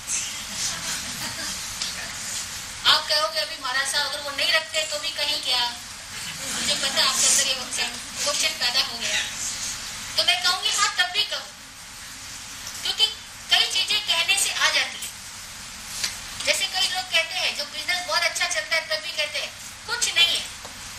आप कहोगे अभी महाराज साहब अगर वो नहीं रखते तो भी कहीं क्या, मुझे पता आपके अंदर ये क्वेश्चन पैदा हो गया। तो मैं कहूंगी हाँ तब भी कहो, क्योंकि कई चीजें कहने से आ जाती है। जैसे कई लोग कहते हैं जो बिजनेस बहुत अच्छा चलता है तब भी कहते हैं कुछ नहीं है,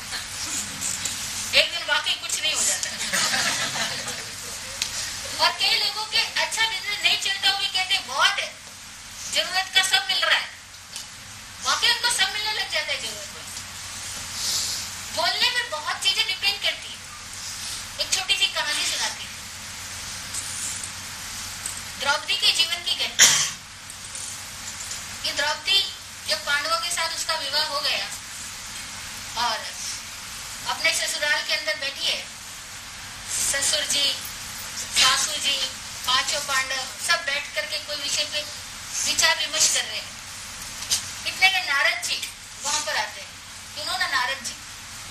एक दिन वाकई कुछ नहीं हो जाता है। और कई लोगों के अच्छा बिजनेस नहीं चलता वो भी कहते हैं बहुत है, जरूरत का सब मिल रहा है, वाकई उनको सब मिलने लग जाता है जरूरत में। बोलने में बहुत चीजें डिपेंड करती है। एक छोटी सी कहानी सुनाती हूँ, द्रौपदी के जीवन की घटना है। ये द्रौपदी जब पांडवों के साथ उसका विवाह हो गया और अपने ससुराल के अंदर बैठी है, ससुर जी, सासू जी, पांचों पांडव सब बैठ करके कोई विषय पे विचार विमर्श कर रहे हैं। इतने में नारद जी वहां पर आते हैं। क्यों ना नारद जी,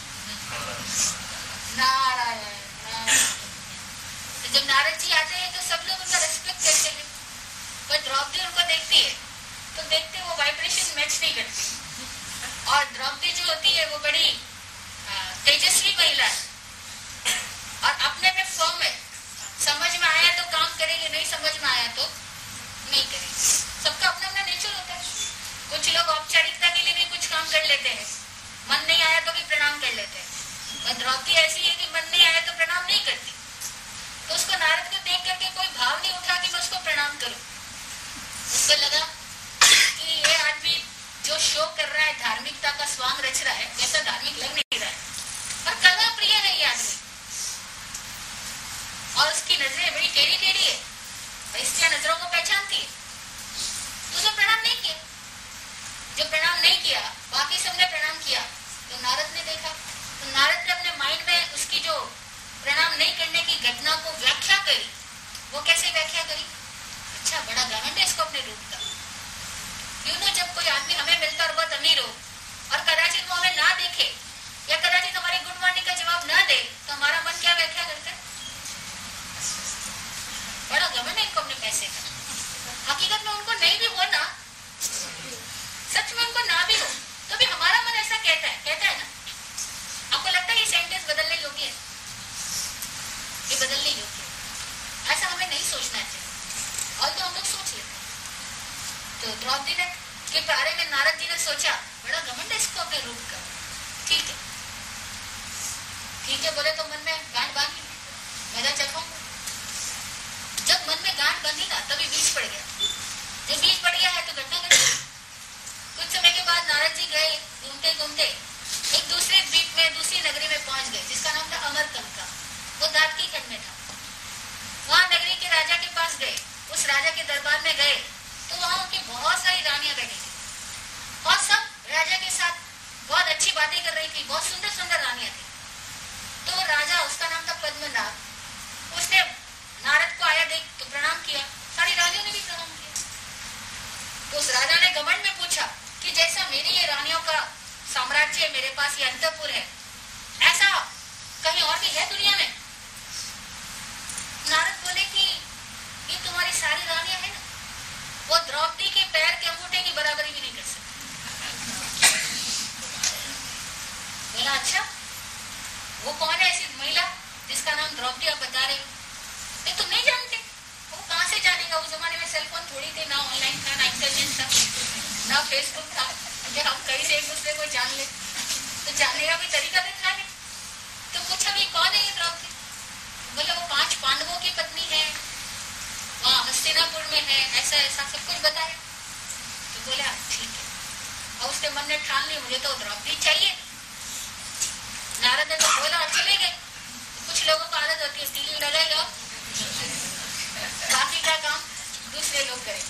नारायण नारायण। तो जब नारद जी आते हैं तो सब लोग उनका रेस्पेक्ट करते हैं, पर द्रौपदी उनको देखती है तो देखते वो वाइब्रेशन मैच नहीं करती। और द्रौपदी जो होती है वो बड़ी तेजस्वी महिला है और अपने में फर्म है, समझ में आया तो काम करेंगे, नहीं समझ में आया तो नहीं करेंगे। सबका अपना अपना नेचर होता है। कुछ लोग औपचारिकता के लिए भी कुछ काम कर लेते हैं, मन नहीं आया तो भी प्रणाम कर लेते हैं, और द्रौपदी ऐसी है कि मन नहीं आया तो प्रणाम नहीं करती। तो उसको नारद को देख करके कोई भाव नहीं उठा कि मैं उसको प्रणाम करूं। उसको लगा कि ये आदमी जो शो कर रहा है, धार्मिकता का स्वांग रच रहा है, वैसा धार्मिक लग नहीं रहा है, और कला प्रिय है ये आदमी, और उसकी नजरें बड़ी टेढ़ी टेढ़ी है और इसकी नजरों को पहचानती है। तो उसने प्रणाम नहीं किया। जब प्रणाम नहीं किया, बाकी सबने प्रणाम किया, तो नारद ने देखा, तो नारद ने अपने माइंड में उसकी जो प्रणाम नहीं करने की घटना को व्याख्या करी। वो कैसे व्याख्या करी? अच्छा, बड़ा घमंड है इसको अपने रूप का। क्यों ना जब कोई आदमी हमें मिलता और बहुत अमीर हो और कदाचित वो हमें ना देखे या कदाचित हमारे गुड मॉर्निंग का जवाब ना दे, तो हमारा मन क्या व्याख्या करता है? बड़ा घमंड है इनको अपने पैसे का। हकीकत में उनको नहीं भी हो ना, सच में उनको ना भी हो, तो भी हमारा मन ऐसा कहता है, कहता है ना। आपको लगता है ये सेंटेंस बदलने योग्य है? ये बदलने योग्य है। ऐसा हमें नहीं सोचना चाहिए, और तो हम लोग सोच लेते हैं। तो द्रौपदी ने के बारे में नारद जी ने सोचा, बड़ा घमंड है इसको अपने रूप का। ठीक है, ठीक है बोले तो मन में गांठ बांध ली, मजा चखाऊंगा। जब मन में गांठ बंधी ना, तभी बीज पड़ गया। जब बीज पड़ गया है तो घटना घट गई। कुछ समय के बाद नारद जी गए, घूमते घूमते एक दूसरे द्वीप में, दूसरी नगरी में पहुंच गए, जिसका नाम था अमरकंका। वो दादकी खंड में था। वहां नगरी के राजा के पास गए, उस राजा के दरबार में गए, तो वहां उनकी बहुत सारी रानियां बैठी थी और सब राजा के साथ बहुत अच्छी बातें कर रही थी। बहुत सुंदर सुंदर रानियां थी। तो वो राजा, उसका नाम था पद्मनाभ, उसने नारद को आया देख तो प्रणाम किया, सारी रानियों ने भी प्रणाम किया। तो उस राजा ने घमंड में पूछा कि जैसा मेरी ये रानियों का साम्राज्य, मेरे पास ये अंतपुर है, ऐसा कहीं और भी है दुनिया में? नारद बोले कि ये तुम्हारी सारी रानियां है ना, वो द्रौपदी के पैर के अंगूठे की बराबरी भी नहीं कर सकती। बोला अच्छा, वो कौन है ऐसी महिला जिसका नाम द्रौपदी आप बता रहे हो? ये तुम नहीं जानते? वो कहाँ से जानेगा? उस जमाने में सेलफोन थोड़ी थे, ना ऑनलाइन था, ना इंटेलिजेंस फेसबुक था कि हम कहीं से एक दूसरे को जान ले, तो जानने का भी तरीका भी था नहीं। तो पूछा भी कौन है ये द्रौपदी? बोले वो पांच पांडवों की पत्नी है, वहाँ हस्तिनापुर में है, ऐसा ऐसा सब कुछ बताया। तो बोला ठीक है। और उसके मन ने ठान ली मुझे तो द्रौपदी चाहिए। नारद ने तो बोला और चले गए। कुछ लोगों को आदत होती है तीली लगाएगा, बाकी का काम दूसरे लोग करेंगे।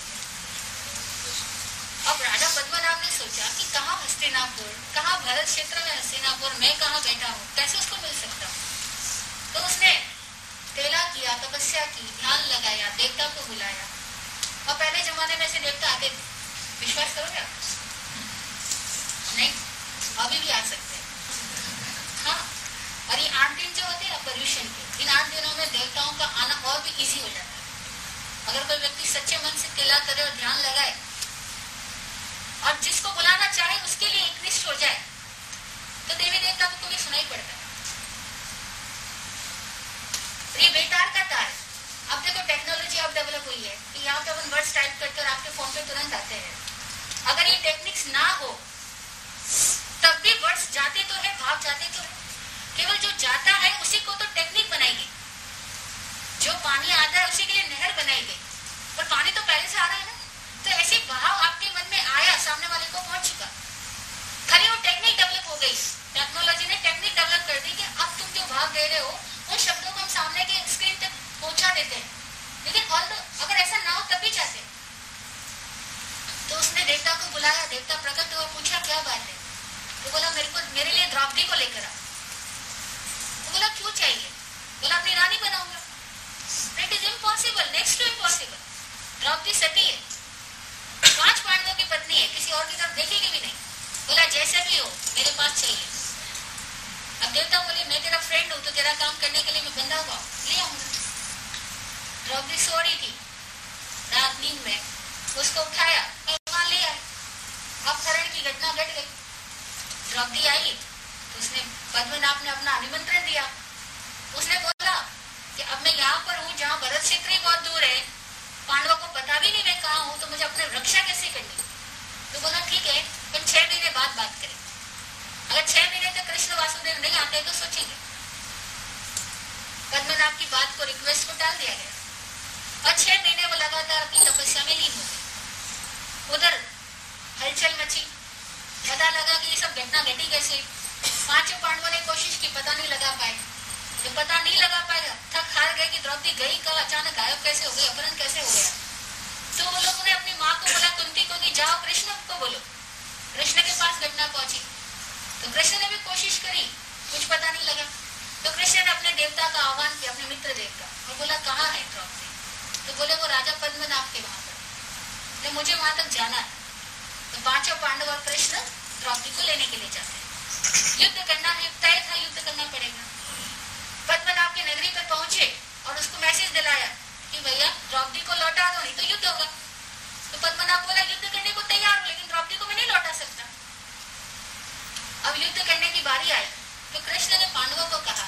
अब राजा पद्मनाभ ने सोचा कि कहाँ हस्तिनापुर, कहाँ भरत क्षेत्र में हस्तिनापुर, मैं कहाँ बैठा हूँ, कैसे उसको मिल सकता हूँ। तो उसने तेला किया, तपस्या की, ध्यान लगाया, देवता को बुलाया। और पहले जमाने में से देवता आते थे, विश्वास करोगे आप? नहीं, अभी भी आ सकते हैं। हाँ, और ये आठ दिन जो होते हैं पर्यूषण के, इन आठ दिनों में देवताओं का आना और भी इजी हो जाता है। अगर कोई व्यक्ति सच्चे मन से तेला करे और ध्यान लगाए और जिसको बुलाना चाहे उसके लिए एकनिष्ठ हो जाए, तो देवी देवता को भी सुनाई पड़ता है। ये बेकार का तार। अब देखो टेक्नोलॉजी अब डेवलप हुई है कि यहाँ पे अपन वर्ड्स टाइप करके और आपके फोन पे तुरंत आते हैं। अगर ये टेक्निक्स ना हो तब भी वर्ड्स जाते तो है, भाव जाते तो है। केवल जो जाता है उसी को तो टेक्निक बनाएगी। जो पानी आता है उसी के लिए नहर बनाई गई, पर पानी तो पहले से आ रहा है ना। तो ऐसे भाव आपके मन में आया, सामने वाले को पहुंच चुका, खाली वो टेक्निक डेवलप हो गई। टेक्नोलॉजी ने टेक्निक डेवलप कर दी कि अब तुम जो भाव दे रहे हो उन शब्दों को हम सामने के स्क्रीन तक पहुंचा देते हैं। लेकिन ऑल अगर ऐसा ना हो तब भी चाहते हैं। तो उसने देवता को बुलाया, देवता प्रकट हुआ, पूछा क्या बात है। तो बोला मेरे को, मेरे लिए द्रौपदी को लेकर आओ। तो बोला क्यों चाहिए? बोला अपनी रानी बनाऊंगा। It is impossible, next to impossible. Draupadi सती है, पांच पांडवों की पत्नी है, किसी और की तरफ देखेगी भी नहीं। बोला जैसे भी हो मेरे पास चाहिए। अब देवता बोले मैं तेरा फ्रेंड हूं तो तेरा काम करने के लिए मैं बंधा हुआ ले आऊंगा। द्रौपदी सो रही थी रात नींद में, उसको उठाया और वहां ले आए। अपहरण की घटना घट गई। द्रौपदी आई तो उसने, पद्मनाभ ने अपना निमंत्रण दिया। उसने बोला कि अब मैं यहाँ पर हूँ जहाँ भरत क्षेत्र ही बहुत दूर है, पांडवों को पता भी नहीं मैं कहाँ हूँ, तो मुझे अपनी रक्षा कैसे करनी। तो बोला ठीक है, फिर छह महीने बाद बात करें। अगर छह महीने तक कृष्ण वासुदेव नहीं आते तो सोचेंगे। पद्मनाभ की बात को, रिक्वेस्ट को टाल दिया गया और छह महीने वो लगातार अपनी तपस्या में लीन हो गए। उधर हलचल मची, पता लगा कि ये सब घटना घटी कैसे। पांचों पांडवों ने कोशिश की, पता नहीं लगा पाए। जो पता नहीं लगा पाएगा, थक हार गए कि द्रौपदी गई कल, अचानक गायब कैसे हो गई, अपहरण कैसे हो गया। तो वो लोगों ने अपनी माँ को बोला कुंती को कि जाओ कृष्ण को बोलो। कृष्ण के पास घटना पहुंची तो कृष्ण ने भी कोशिश करी, कुछ पता नहीं लगा। तो कृष्ण ने अपने देवता का आह्वान किया, अपने मित्र देवता, और बोला कहाँ है द्रौपदी। तो बोले वो राजा पद्मनाभ के वहां पर, तो मुझे वहां तक जाना है। तो पांचों पांडव और कृष्ण द्रौपदी को लेने के लिए जाते हैं। युद्ध करना है, तय था युद्ध करना पड़ेगा। पद्मनाभ की नगरी पर पहुंचे और उसको मैसेज दिलाया कि भैया द्रौपदी को लौटा दो नहीं तो युद्ध होगा। तो पद्मनाभ बोला युद्ध करने को तैयार हूं लेकिन द्रौपदी को मैं नहीं लौटा सकता। अब युद्ध करने की बारी आई तो कृष्ण ने पांडवों को कहा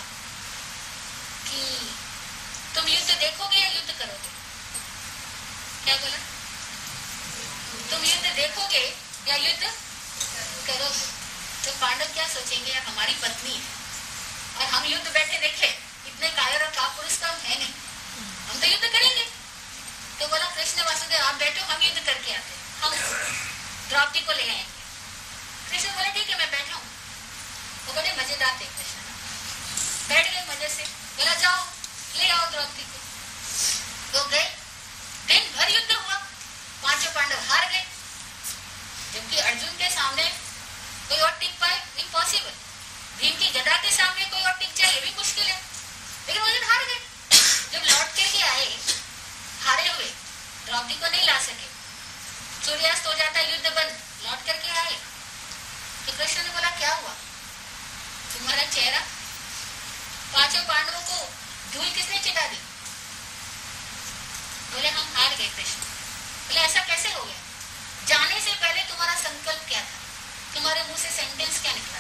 कि तुम युद्ध देखोगे या युद्ध करोगे। क्या बोला? तुम युद्ध देखोगे या युद्ध करोगे। तो पांडव क्या सोचेंगे, यार हमारी पत्नी है और हम युद्ध बैठे देखे, इतने कायर और कापुरुष तो हम है नहीं, हम तो युद्ध करेंगे। तो बोला कृष्ण वासुदेव आप बैठो, हम युद्ध करके आते, हम द्रौपदी को ले आएंगे। कृष्ण बोले ठीक है मैं बैठा हूँ। वो बड़े मजेदार थे कृष्ण, बैठ गए मजे से। बोला जाओ ले आओ द्रौपदी को। तो गए, दिन भर युद्ध हुआ, पांचों पांडव हार गए। जबकि अर्जुन के सामने कोई और टिक पाए, इम्पॉसिबल। भीम की गदा के सामने कोई और टिक जाए, ये भी मुश्किल है। लेकिन वो दिन हार गए। जब लौट के के आए हारे हुए, द्रौपदी को नहीं ला सके, सूर्यास्त हो जाता, युद्ध बंद, लौट करके आए तो कृष्ण ने बोला क्या हुआ तुम्हारा चेहरा। पांचों पांडवों को धूल किसने चिढ़ा दी। बोले हम हार गए कृष्ण। बोले ऐसा कैसे हो गया, जाने से पहले तुम्हारा संकल्प क्या था, तुम्हारे मुंह से सेंटेंस क्या निकला।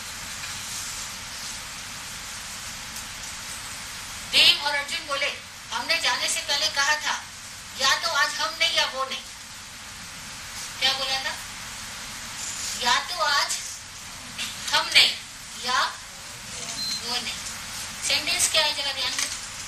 भीम और अर्जुन बोले हमने जाने से पहले कहा था या तो आज हम नहीं या वो नहीं। क्या बोला था? या तो आज हम नहीं या वो नहीं। सेंटेंस क्या है जरा ध्यान दो।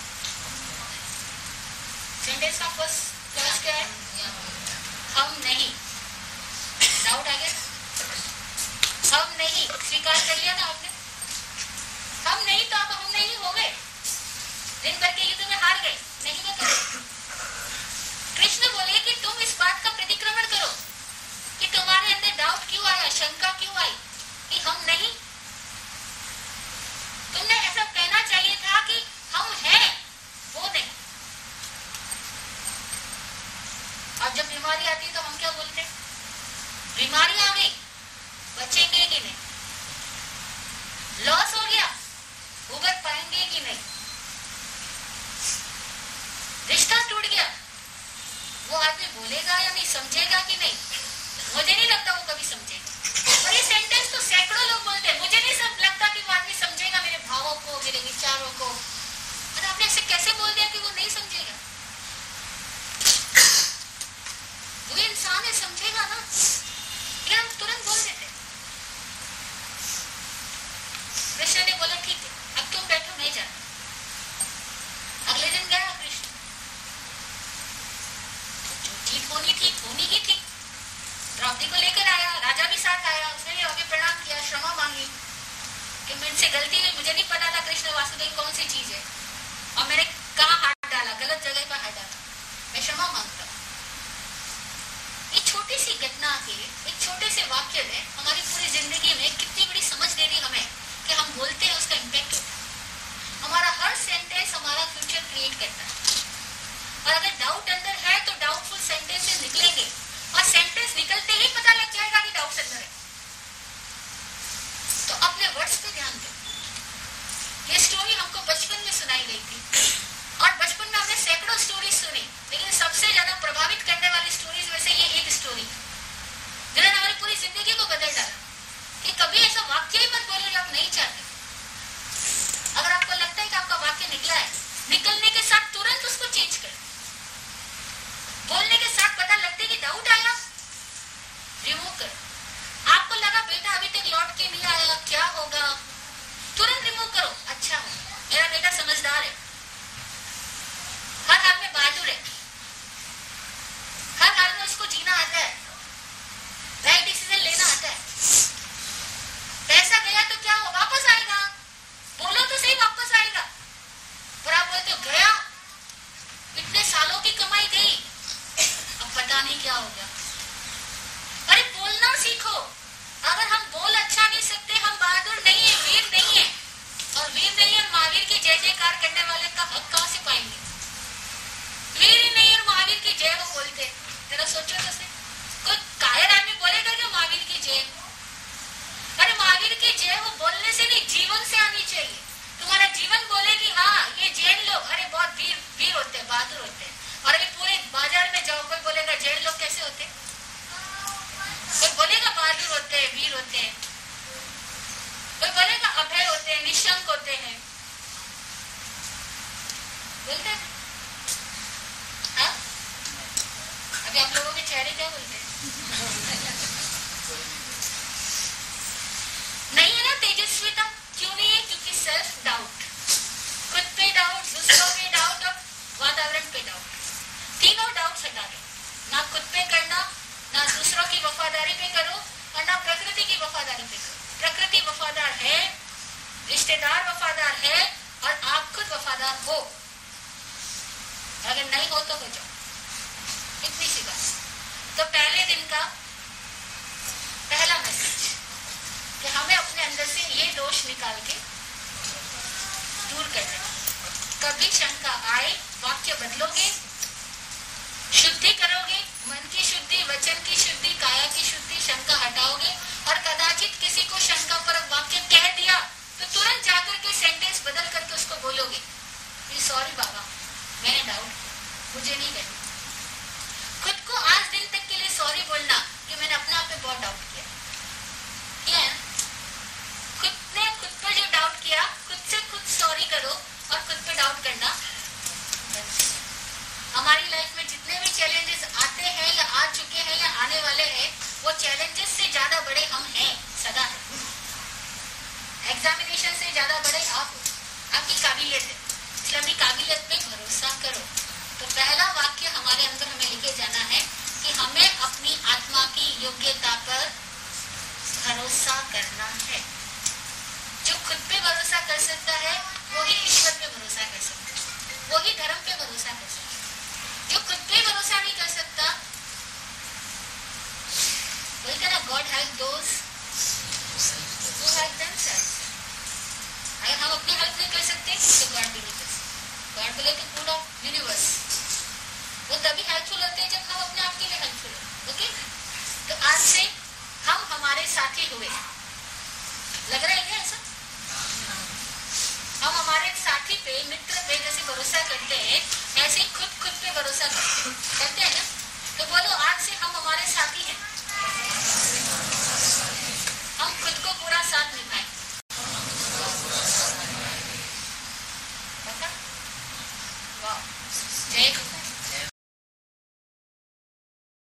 सेंटेंस का फर्स्ट क्लास क्या है? हम नहीं। डाउट आ गया? हम नहीं स्वीकार कर लिया ना आपने? हम नहीं तो आप हम नहीं हो गए, दिन भर के युद्ध में हार गए, नहीं ना करो। कृष्ण बोले कि तुम इस बात का प्रतिक्रमण करो कि तुम्हारे अंदर डाउट क्यों आया, शंका क्यों आई कि हम नहीं। तुमने ऐसा कहना चाहिए था कि हम हैं, वो नहीं। अब जब बीमारी आती है तो हम क्या बोलते हैं? बीमारी आ गई, बचेंगे कि नहीं? लॉस हो गया, उबर पाएंगे कि नहीं? रिश्ता टूट गया, वो आदमी बोलेगा या नहीं, समझेगा कि नहीं? मुझे नहीं लगता वो कभी समझेगा। और ये सेंटेंस तो सैकड़ों लोग बोलते हैं, मुझे नहीं सब लगता कि वो आदमी समझेगा मेरे भावों को, मेरे विचारों को। और आपने ऐसे कैसे बोल दिया कि वो नहीं समझेगा? वो इंसान है, समझेगा ना, लेकिन हम तुरंत बोल देते। कृष्ण ने बोला ठीक है, अब तुम बैठो, मैं जाता। अगले दिन गया कृष्ण, जो ठीक होनी थी होनी ही थी। द्रौपदी को लेकर आया, राजा भी साथ आया, उसने भी आगे प्रणाम किया, क्षमा मांगी कि मुझसे गलती हुई, मुझे नहीं पता था कृष्ण वासुदेव कौन सी चीज है और मैंने कहाँ हाथ डाला, गलत जगह पर हाथ डाला, मैं क्षमा मांगता हूँ। एक छोटी सी घटना के, एक छोटे से वाक्य ने हमारी पूरी जिंदगी में कितनी बड़ी समझ दे दी हमें कि हम बोलते हैं उसका इम्पैक्ट होता है। हमारा हर सेंटेंस हमारा फ्यूचर क्रिएट करता है। और अगर डाउट अंदर है तो डाउटफुल सेंटेंसेस निकलेंगे और सेंटेंस निकलते ही पता लग जाएगा कि डाउट अंदर है। तो अपने वर्ड्स पे ध्यान दो। ये स्टोरी हमको बचपन में सुनाई गई थी और बचपन में हमने सैकड़ों स्टोरी सुनी, लेकिन सबसे ज्यादा प्रभावित करने वाली स्टोरीज में से ये एक स्टोरी जिन्होंने हमारी पूरी जिंदगी को बदल डाला। कि कभी ऐसा वाक्य ही मत बोलो जो आप नहीं चाहते। अगर आपको लगता है कि आपका वाक्य निकला है, निकलने के साथ तुरंत उसको चेंज कर। बोलने के साथ पता लगते कि डाउट आया, रिमूव कर। आपको लगा बेटा अभी तक लौट के नहीं आया, क्या होगा, तुरंत रिमूव करो। अच्छा हो, मेरा बेटा समझदार है, हर हाल में बहादुर है, हर हाल में उसको जीना आता है, राइट डिसीजन लेना आता है। पैसा गया तो क्या हो, वापस आएगा। बोलो तो सही, वापस आएगा। पर आप बोलते हो गया, इतने सालों की कमाई गई, अब पता नहीं क्या हो गया। अरे बोलना सीखो। अगर हम बोल अच्छा नहीं सकते, हम बहादुर नहीं है, वीर नहीं है। और वीर नहीं है, महावीर की जय जयकार करने वाले का हक कहां से पाएंगे? वीर ही नहीं और महावीर की जय वो बोलते। जरा सोचो तो सही, कोई कायर आदमी बोलेगा कि महावीर की जय? अरे महावीर की जय वो बोलने से नहीं, जीवन से आनी चाहिए। तुम्हारा जीवन बोले कि हाँ ये जैन लोग अरे बहुत वीर वीर होते हैं, बहादुर होते हैं। और अभी पूरे बाजार में जाओ, कोई बोलेगा जैन लोग कैसे होते हैं? कोई बोलेगा बहादुर होते हैं, वीर होते हैं। कोई बोलेगा अभय होते हैं, निशंक होते हैं। बोलते हैं हाँ? अभी आप लोगों के चेहरे क्या बोलते हैं? नहीं है ना तेजस्विता? क्यों नहीं है? क्योंकि सेल्फ डाउट, खुद पे डाउट, दूसरों पे डाउट और वातावरण पे डाउट, तीनों डाउट हटा दे। ना खुद पे करना, ना दूसरों की वफादारी पे करो और ना प्रकृति की वफादारी पे करो। प्रकृति वफादार है, रिश्तेदार वफादार है और आप खुद वफादार हो। अगर नहीं हो तो हो जाओ, इतनी सी बात। तो पहले दिन का पहला मैसेज कि हमें अपने अंदर से ये दोष निकाल के दूर करना। कभी शंका आए, वाक्य बदलोगे, शुद्धि करोगे, मन की शुद्धि, वचन की शुद्धि, काया की शुद्धि, शंका हटाओगे और कदाचित किसी को शंका पर वाक्य कह दिया तो तुरंत जाकर के सेंटेंस बदल करके उसको बोलोगे सॉरी बाबा मैंने डाउट, मुझे नहीं कहना। खुद को आज दिन तक के लिए सॉरी बोलना कि मैंने अपने आप पे बहुत डाउट किया, किया है ना? खुद ने खुद पर जो डाउट किया, खुद से खुद सॉरी करो और खुद पे डाउट करना। हमारी लाइफ में जितने भी चैलेंजेस आते हैं या आ चुके हैं या आने वाले हैं, वो चैलेंजेस से ज्यादा बड़े हम हैं सदा है। एग्जामिनेशन से ज्यादा बड़े आप आपकी काबिलियत है, इसलिए अपनी काबिलियत पे भरोसा करो। तो पहला वाक्य हमारे अंदर हमें लेके जाना है कि हमें अपनी आत्मा की योग्यता पर भरोसा करना है। जो खुद पे भरोसा कर सकता है वही ईश्वर पे भरोसा कर सकता है, वही धर्म पे भरोसा कर सकता है। जो खुद पे भरोसा नहीं कर सकता, बोलते ना God help those who help themselves. अगर हम अपनी हेल्प नहीं कर सकते तो गॉड भी नहीं कर सकते। गॉड बोले तो पूरा यूनिवर्स, वो तभी हेल्पफुल होते हैं जब हम अपने आप के लिए हेल्पफुल हो। ओके, तो आज से हम हमारे साथी हुए, लग रहा है क्या ऐसा? हम हमारे साथी पे, मित्र पे जैसे भरोसा करते हैं, ऐसे खुद खुद पे भरोसा करते हैं ना। तो बोलो आज से हम हमारे साथी